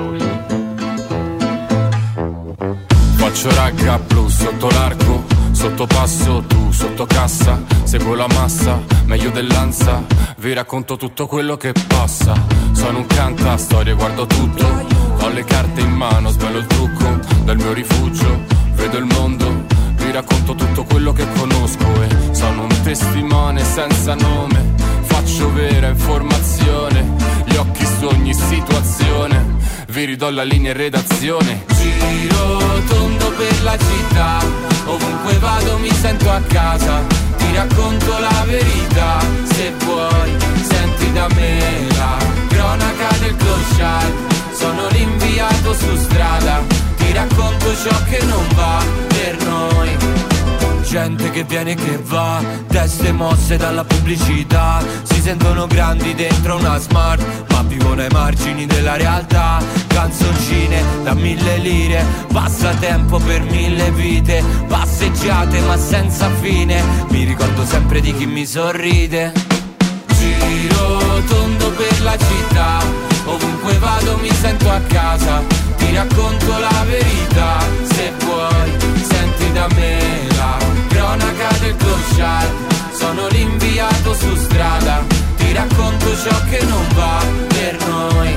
Faccio ragga blues sotto l'arco, sotto passo, tu sotto cassa, seguo la massa, meglio dell'ansa, vi racconto tutto quello che passa. Sono un cantastorie, guardo tutto, ho le carte in mano, svelo il trucco del mio rifugio, vedo il mondo, vi racconto tutto quello che conosco e sono un testimone senza nome, faccio vera informazione, gli occhi su ogni situazione, vi ridò la linea in redazione. Giro tondo per la città, ovunque vado mi sento a casa, ti racconto la verità, se vuoi senti da me la cronaca del clochard, sono l'inviato su strada, ti racconto ciò che non va per noi. Gente che viene e che va, teste mosse dalla pubblicità, si sentono grandi dentro una smart, ma vivono ai margini della realtà. Canzoncine da 1000 lire, passatempo per 1000 vite, passeggiate ma senza fine, mi ricordo sempre di chi mi sorride. Giro tondo per la città, ovunque vado mi sento a casa, ti racconto la verità, se vuoi senti da me la cronaca del clochard, sono l'inviato su strada, ti racconto ciò che non va per noi.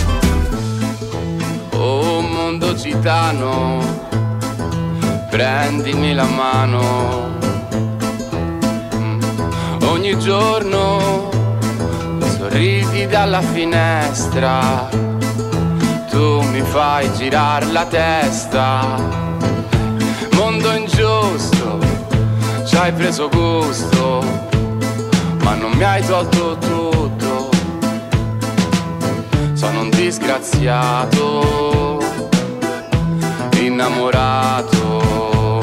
Oh mondo gitano, prendimi la mano, ogni giorno sorridi dalla finestra, tu mi fai girar la testa. Mondo ingiusto, ci hai preso gusto, ma non mi hai tolto tutto. Sono un disgraziato, innamorato,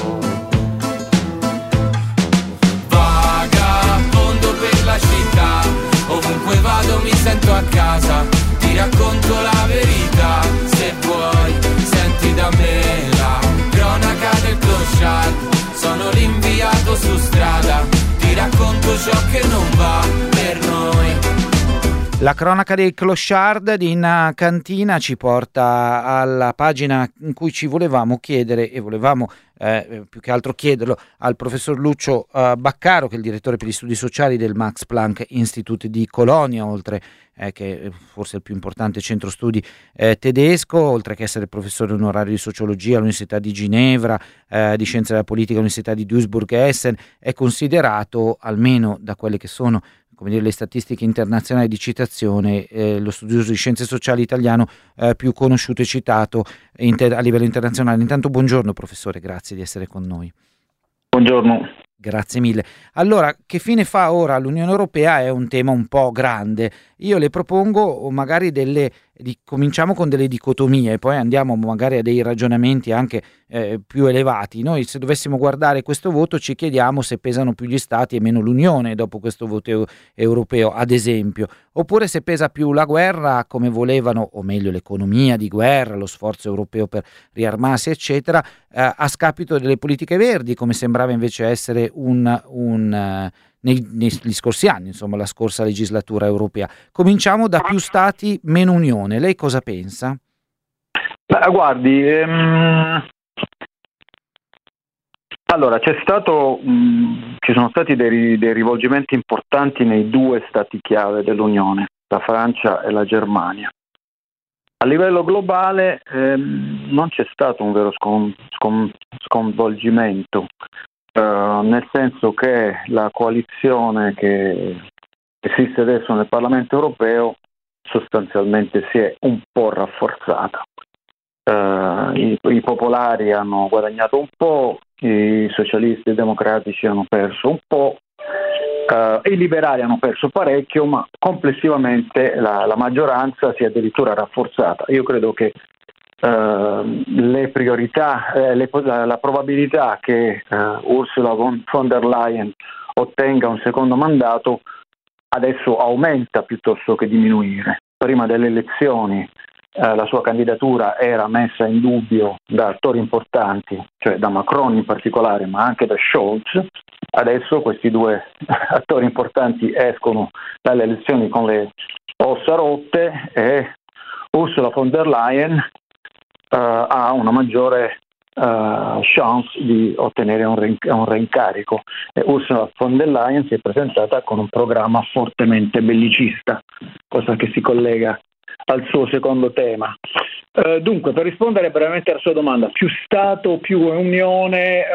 vagabondo per la città, ovunque vado mi sento a casa, ti racconto la verità, se vuoi senti da me la cronaca del clochard, sono l'inviato su strada, ti racconto ciò che non va per noi. La cronaca dei clochard di Inna Cantina ci porta alla pagina in cui ci volevamo chiedere e volevamo più che altro chiederlo al professor Lucio Baccaro, che è il direttore per gli studi sociali del Max Planck Institute di Colonia, oltre che è forse il più importante centro studi tedesco, oltre che essere professore onorario di sociologia all'Università di Ginevra, di scienze della politica all'Università di Duisburg-Essen, è considerato, almeno da quelle che sono le statistiche internazionali di citazione, lo studioso di scienze sociali italiano più conosciuto e citato a livello internazionale. Intanto buongiorno professore, grazie di essere con noi. Buongiorno. Grazie mille. Allora, che fine fa ora l'Unione Europea è un tema un po' grande. Io le propongo magari cominciamo con delle dicotomie e poi andiamo magari a dei ragionamenti anche più elevati. Noi, se dovessimo guardare questo voto, ci chiediamo se pesano più gli Stati e meno l'Unione dopo questo voto europeo, ad esempio, oppure se pesa più la guerra, come volevano, o meglio l'economia di guerra, lo sforzo europeo per riarmarsi, eccetera, a scapito delle politiche verdi, come sembrava invece essere negli scorsi anni, insomma, la scorsa legislatura europea. Cominciamo da più Stati, meno Unione. Lei cosa pensa? Guardi, allora ci sono stati dei rivolgimenti importanti nei due Stati chiave dell'Unione, la Francia e la Germania. A livello globale non c'è stato un vero sconvolgimento, nel senso che la coalizione che esiste adesso nel Parlamento europeo sostanzialmente si è un po' rafforzata. I popolari hanno guadagnato un po', i socialisti e democratici hanno perso un po', i liberali hanno perso parecchio, ma complessivamente la maggioranza si è addirittura rafforzata. Io credo che le priorità, la probabilità che Ursula von der Leyen ottenga un secondo mandato adesso aumenta piuttosto che diminuire. Prima delle elezioni la sua candidatura era messa in dubbio da attori importanti, cioè da Macron in particolare, ma anche da Scholz. Adesso questi due attori importanti escono dalle elezioni con le ossa rotte e Ursula von der Leyen ha una maggiore chance di ottenere un reincarico. Ursula von der Leyen si è presentata con un programma fortemente bellicista, cosa che si collega al suo secondo tema. Dunque, per rispondere brevemente alla sua domanda, più Stato, più Unione,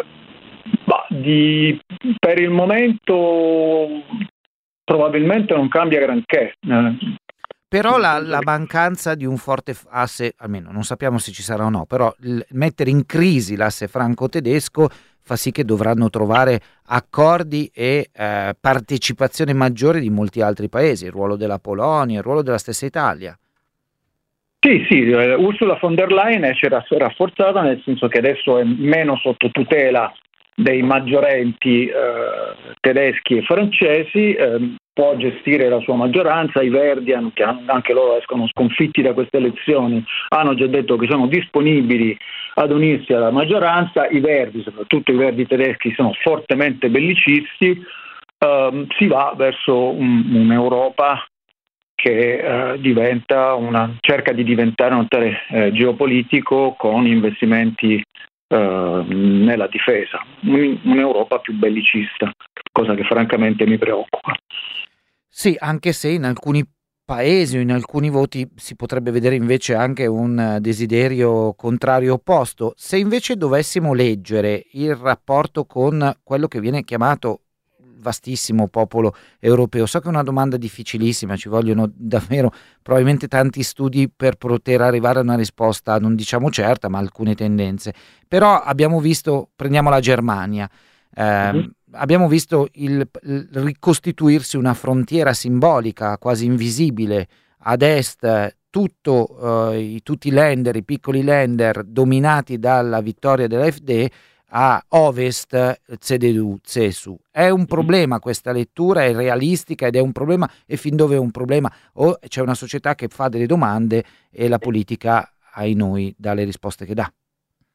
per il momento probabilmente non cambia granché. Però la mancanza di un forte asse, almeno non sappiamo se ci sarà o no, però mettere in crisi l'asse franco-tedesco fa sì che dovranno trovare accordi e partecipazione maggiore di molti altri paesi, il ruolo della Polonia, il ruolo della stessa Italia. Sì, Ursula von der Leyen si è rafforzata, nel senso che adesso è meno sotto tutela dei maggiorenti tedeschi e francesi, può gestire la sua maggioranza. I Verdi, che anche loro escono sconfitti da queste elezioni, hanno già detto che sono disponibili ad unirsi alla maggioranza. I Verdi, soprattutto i Verdi tedeschi, sono fortemente bellicisti. Si va verso un'Europa che cerca di diventare un attore geopolitico con investimenti nella difesa, un'Europa più bellicista, cosa che francamente mi preoccupa. Sì, anche se in alcuni paesi o in alcuni voti si potrebbe vedere invece anche un desiderio contrario opposto. Se invece dovessimo leggere il rapporto con quello che viene chiamato vastissimo popolo europeo, so che è una domanda difficilissima, ci vogliono davvero probabilmente tanti studi per poter arrivare a una risposta, non diciamo certa, ma alcune tendenze. Però abbiamo visto, prendiamo la Germania, abbiamo visto il ricostituirsi una frontiera simbolica quasi invisibile ad est, tutti i Länder, i piccoli Länder dominati dalla vittoria dell'AfD, a ovest CDU, CSU. È un problema questa lettura, è realistica ed è un problema, e fin dove è un problema? O c'è una società che fa delle domande e la politica, ai noi, dà le risposte che dà?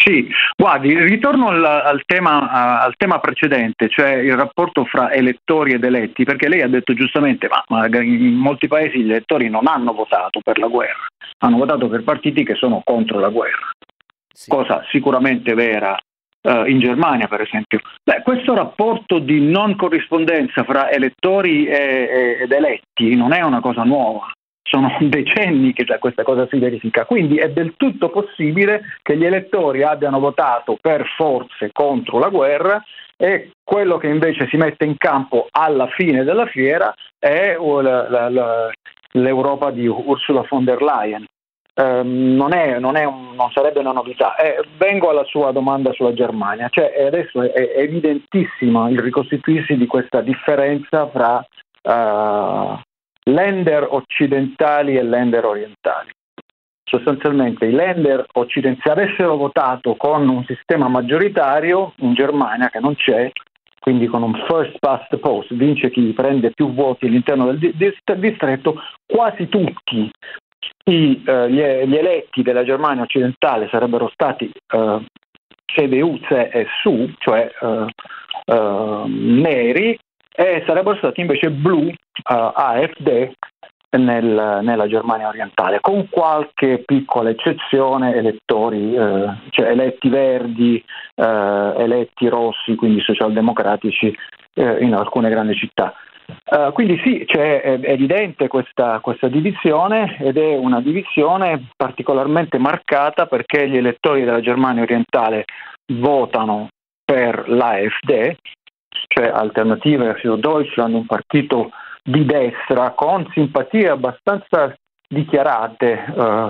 Sì, guardi, ritorno al tema precedente, cioè il rapporto fra elettori ed eletti, perché lei ha detto giustamente, ma in molti paesi gli elettori non hanno votato per la guerra, hanno votato per partiti che sono contro la guerra, sì. Cosa sicuramente vera in Germania, per esempio. Questo rapporto di non corrispondenza fra elettori ed eletti non è una cosa nuova. Sono decenni che questa cosa si verifica, quindi è del tutto possibile che gli elettori abbiano votato per forze contro la guerra e quello che invece si mette in campo alla fine della fiera è l'Europa di Ursula von der Leyen. Non sarebbe una novità. Vengo alla sua domanda sulla Germania, cioè adesso è evidentissimo il ricostituirsi di questa differenza fra Länder occidentali e Länder orientali. Sostanzialmente i Länder occidentali avessero votato con un sistema maggioritario in Germania, che non c'è, quindi con un first past the post, vince chi prende più voti all'interno del distretto, quasi tutti gli eletti della Germania occidentale sarebbero stati CDU, CSU, cioè neri, e sarebbero stati invece blu, AfD, nella Germania orientale, con qualche piccola eccezione, elettori, cioè eletti verdi, eletti rossi, quindi socialdemocratici in alcune grandi città. Quindi sì, è evidente questa divisione, ed è una divisione particolarmente marcata perché gli elettori della Germania orientale votano per l'AfD, cioè Alternative für Deutschland, un partito di destra con simpatie abbastanza dichiarate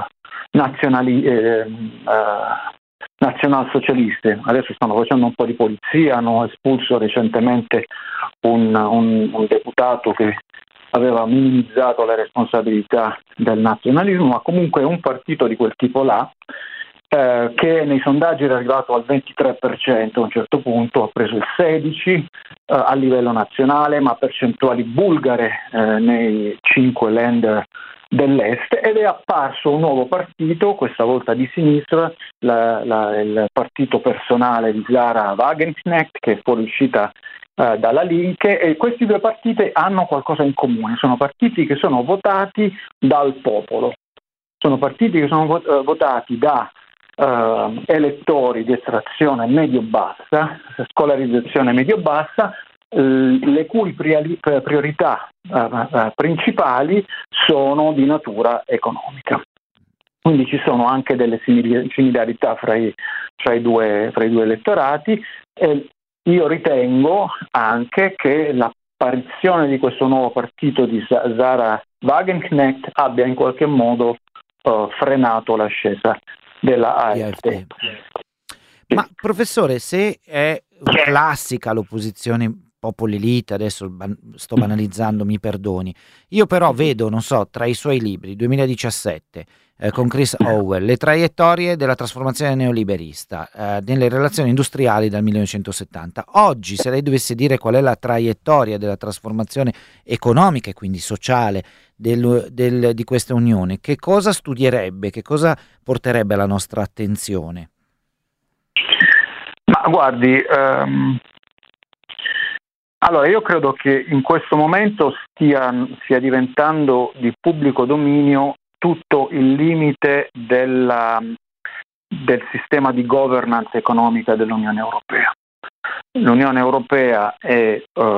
nazionalsocialiste. Adesso stanno facendo un po' di polizia, hanno espulso recentemente un deputato che aveva minimizzato le responsabilità del nazionalismo, ma comunque è un partito di quel tipo là, che nei sondaggi era arrivato al 23%, a un certo punto ha preso il 16% a livello nazionale, ma percentuali bulgare nei 5 Länder dell'est, ed è apparso un nuovo partito, questa volta di sinistra, il partito personale di Sarah Wagenknecht, che è fuoriuscita dalla Linke, e questi due partiti hanno qualcosa in comune, sono partiti che sono votati dal popolo, sono partiti che sono votati da elettori di estrazione medio-bassa, scolarizzazione medio-bassa, le cui priorità principali sono di natura economica. Quindi ci sono anche delle similarità fra i due elettorati, e io ritengo anche che l'apparizione di questo nuovo partito di Sarah Wagenknecht abbia in qualche modo frenato l'ascesa della AfD. Ma professore, se è classica l'opposizione popoli-elite, adesso sto banalizzando, mi perdoni, io però vedo, non so, tra i suoi libri 2017 con Chris Howell, le traiettorie della trasformazione neoliberista nelle relazioni industriali dal 1970. Oggi, se lei dovesse dire qual è la traiettoria della trasformazione economica e quindi sociale di questa unione, che cosa studierebbe, che cosa porterebbe alla nostra attenzione? Ma guardi, allora io credo che in questo momento stia diventando di pubblico dominio tutto il limite del sistema di governance economica dell'Unione Europea. L'Unione Europea è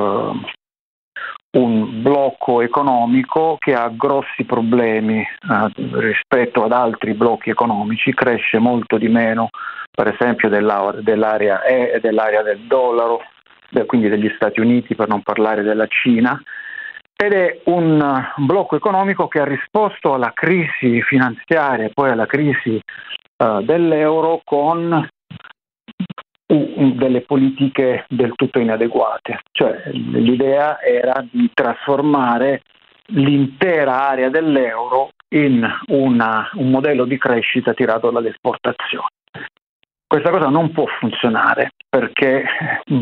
un blocco economico che ha grossi problemi rispetto ad altri blocchi economici, cresce molto di meno, per esempio dell'area del dollaro, quindi degli Stati Uniti, per non parlare della Cina, ed è un blocco economico che ha risposto alla crisi finanziaria e poi alla crisi dell'euro con delle politiche del tutto inadeguate. Cioè l'idea era di trasformare l'intera area dell'euro in un modello di crescita tirato dall'esportazione. Questa cosa non può funzionare, perché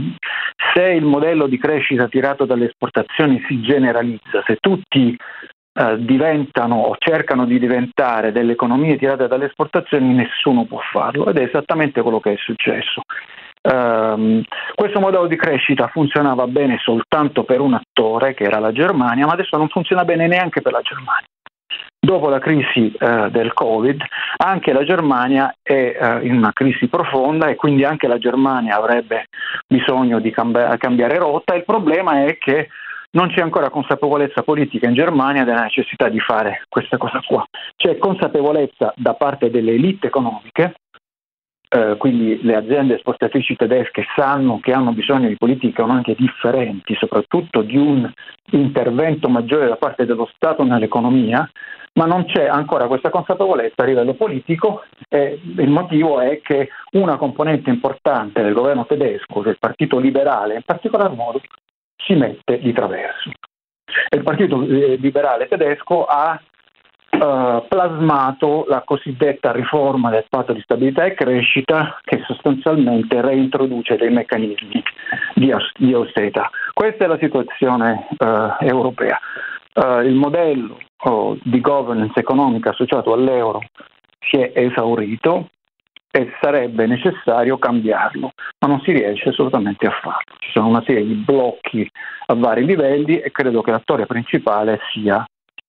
se il modello di crescita tirato dalle esportazioni si generalizza, se tutti diventano o cercano di diventare delle economie tirate dalle esportazioni, nessuno può farlo, ed è esattamente quello che è successo. Questo modello di crescita funzionava bene soltanto per un attore, che era la Germania, ma adesso non funziona bene neanche per la Germania. Dopo la crisi del Covid, anche la Germania è in una crisi profonda, e quindi anche la Germania avrebbe bisogno di cambiare rotta. Il problema è che non c'è ancora consapevolezza politica in Germania della necessità di fare questa cosa qua. C'è consapevolezza da parte delle elite economiche, quindi le aziende esportatrici tedesche sanno che hanno bisogno di politiche economiche differenti, soprattutto di un intervento maggiore da parte dello Stato nell'economia, ma non c'è ancora questa consapevolezza a livello politico, e il motivo è che una componente importante del governo tedesco, del Partito Liberale in particolar modo, si mette di traverso. E il Partito Liberale tedesco ha plasmato la cosiddetta riforma del patto di stabilità e crescita, che sostanzialmente reintroduce dei meccanismi di austerità. Questa è la situazione europea. Il modello di governance economica associato all'euro si è esaurito e sarebbe necessario cambiarlo, ma non si riesce assolutamente a farlo. Ci sono una serie di blocchi a vari livelli e credo che l'attore principale sia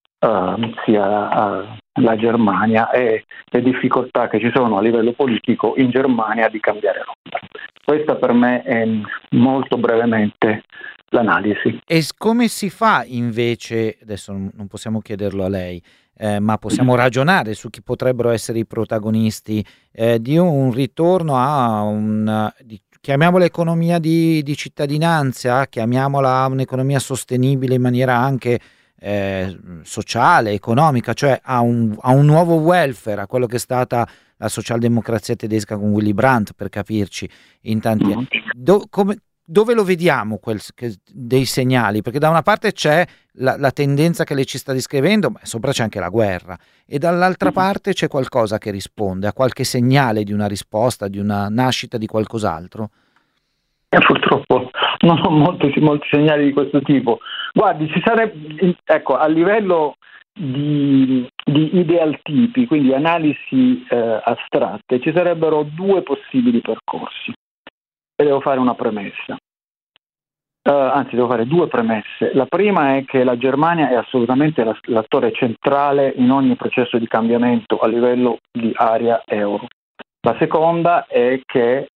la Germania e le difficoltà che ci sono a livello politico in Germania di cambiare rotta. Questa per me è molto brevemente l'analisi. E come si fa invece, adesso non possiamo chiederlo a lei, ma possiamo ragionare su chi potrebbero essere i protagonisti di un ritorno a chiamiamola economia di cittadinanza, chiamiamola un'economia sostenibile in maniera anche sociale, economica, cioè a un nuovo welfare, a quello che è stata la socialdemocrazia tedesca con Willy Brandt, per capirci, in tanti anni. Dove lo vediamo dei segnali? Perché da una parte c'è la tendenza che lei ci sta descrivendo, ma sopra c'è anche la guerra, e dall'altra parte c'è qualcosa che risponde a qualche segnale di una risposta, di una nascita di qualcos'altro? Purtroppo non ho molti segnali di questo tipo. Guardi, ci sarebbe, ecco, a livello di idealtipi, quindi analisi astratte, ci sarebbero due possibili percorsi. E devo fare una premessa. Devo fare due premesse. La prima è che la Germania è assolutamente l'attore centrale in ogni processo di cambiamento a livello di area euro. La seconda è che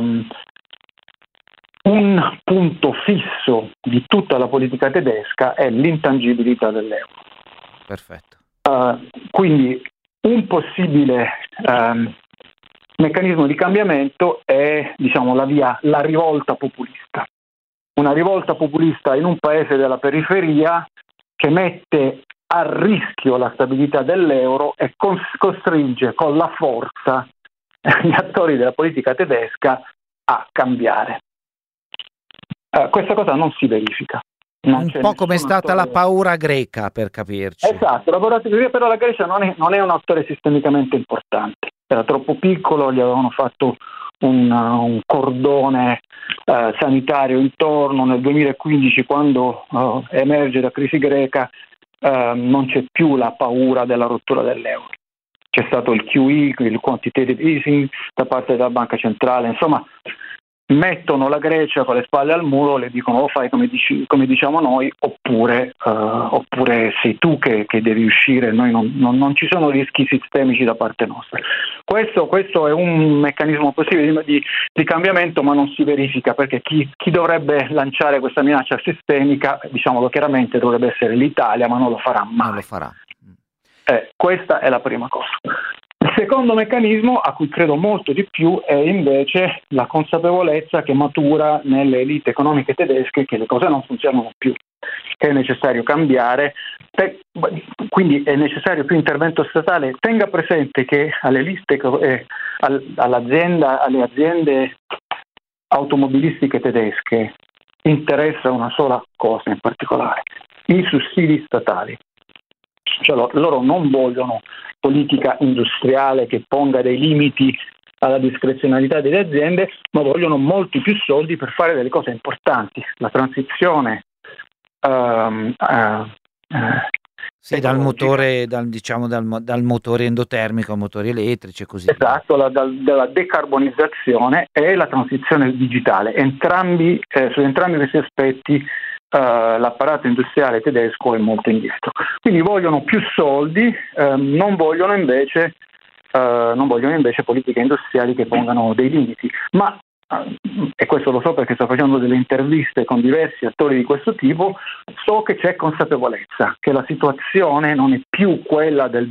un punto fisso di tutta la politica tedesca è l'intangibilità dell'euro. Perfetto. Quindi un possibile meccanismo di cambiamento è, diciamo, la rivolta populista. Una rivolta populista in un paese della periferia che mette a rischio la stabilità dell'euro e costringe con la forza gli attori della politica tedesca a cambiare. Questa cosa non si verifica. Un po' come è stata la paura greca, per capirci. Esatto, però la Grecia non è un attore sistemicamente importante. Era troppo piccolo, gli avevano fatto un cordone sanitario intorno. Nel 2015, quando emerge la crisi greca, non c'è più la paura della rottura dell'euro. C'è stato il QE, il quantitative easing da parte della banca centrale, insomma mettono la Grecia con le spalle al muro, le dicono o fai come diciamo noi, oppure sei tu che devi uscire, noi non ci sono rischi sistemici da parte nostra. Questo è un meccanismo possibile di cambiamento, ma non si verifica, perché chi dovrebbe lanciare questa minaccia sistemica, diciamolo chiaramente, dovrebbe essere l'Italia, ma non lo farà mai. Non lo farà. Questa è la prima cosa. Il secondo meccanismo, a cui credo molto di più, è invece la consapevolezza che matura nelle elite economiche tedesche che le cose non funzionano più, che è necessario cambiare, quindi è necessario più intervento statale. Tenga presente che alle aziende automobilistiche tedesche interessa una sola cosa in particolare: i sussidi statali. Cioè loro non vogliono politica industriale che ponga dei limiti alla discrezionalità delle aziende, ma vogliono molti più soldi per fare delle cose importanti. La transizione Sì, dal motore, dal motore endotermico a motori elettrici e così via. Esatto, dalla decarbonizzazione e la transizione digitale. Su entrambi questi aspetti l'apparato industriale tedesco è molto indietro. Quindi vogliono più soldi, non vogliono invece politiche industriali che pongano dei limiti. Ma e questo lo so perché sto facendo delle interviste con diversi attori di questo tipo, so che c'è consapevolezza che la situazione non è più quella del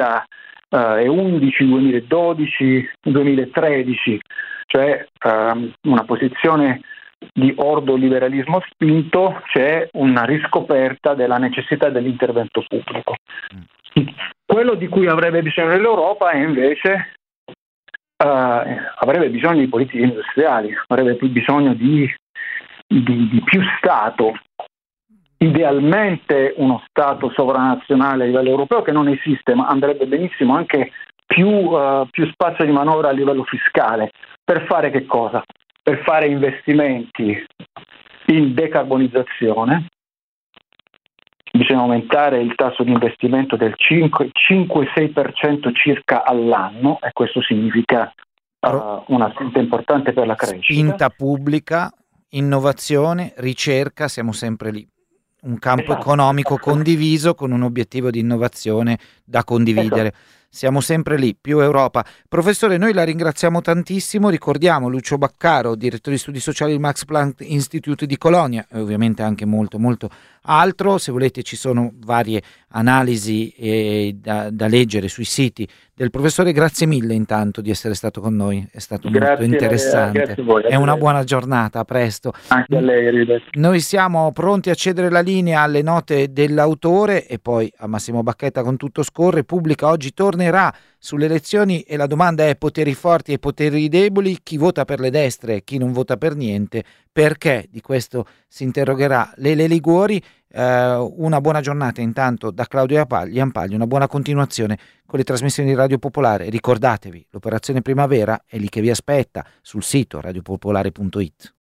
2011, 2012, 2013, cioè una posizione di ordoliberalismo spinto, c'è una riscoperta della necessità dell'intervento pubblico. Quello di cui avrebbe bisogno l'Europa è invece avrebbe bisogno di politiche industriali, avrebbe più bisogno di più Stato, idealmente uno Stato sovranazionale a livello europeo che non esiste, ma andrebbe benissimo anche più spazio di manovra a livello fiscale. Per fare che cosa? Per fare investimenti in decarbonizzazione. Bisogna aumentare il tasso di investimento del 5-6% circa all'anno, e questo significa una spinta importante per la crescita. Spinta pubblica, innovazione, ricerca, siamo sempre lì. Un campo economico condiviso con un obiettivo di innovazione da condividere. Esatto. Siamo sempre lì, più Europa. Professore, noi la ringraziamo tantissimo, ricordiamo Lucio Baccaro, direttore di studi sociali del Max Planck Institute di Colonia, e ovviamente anche molto altro. Se volete ci sono varie analisi da leggere sui siti del professore. Grazie mille intanto di essere stato con noi, è stato molto interessante. Grazie a voi, è una buona giornata, a presto. Anche a lei, arrivederci. Noi siamo pronti a cedere la linea alle note dell'autore e poi a Massimo Bacchetta con Tutto scorre. Pubblica oggi tornerà sulle elezioni e la domanda è: poteri forti e poteri deboli, chi vota per le destre e chi non vota per niente? Perché? Di questo si interrogherà Lele Liguori. Una buona giornata intanto da Claudio Iampaglia, una buona continuazione con le trasmissioni di Radio Popolare. Ricordatevi, l'operazione Primavera è lì che vi aspetta sul sito radiopopolare.it.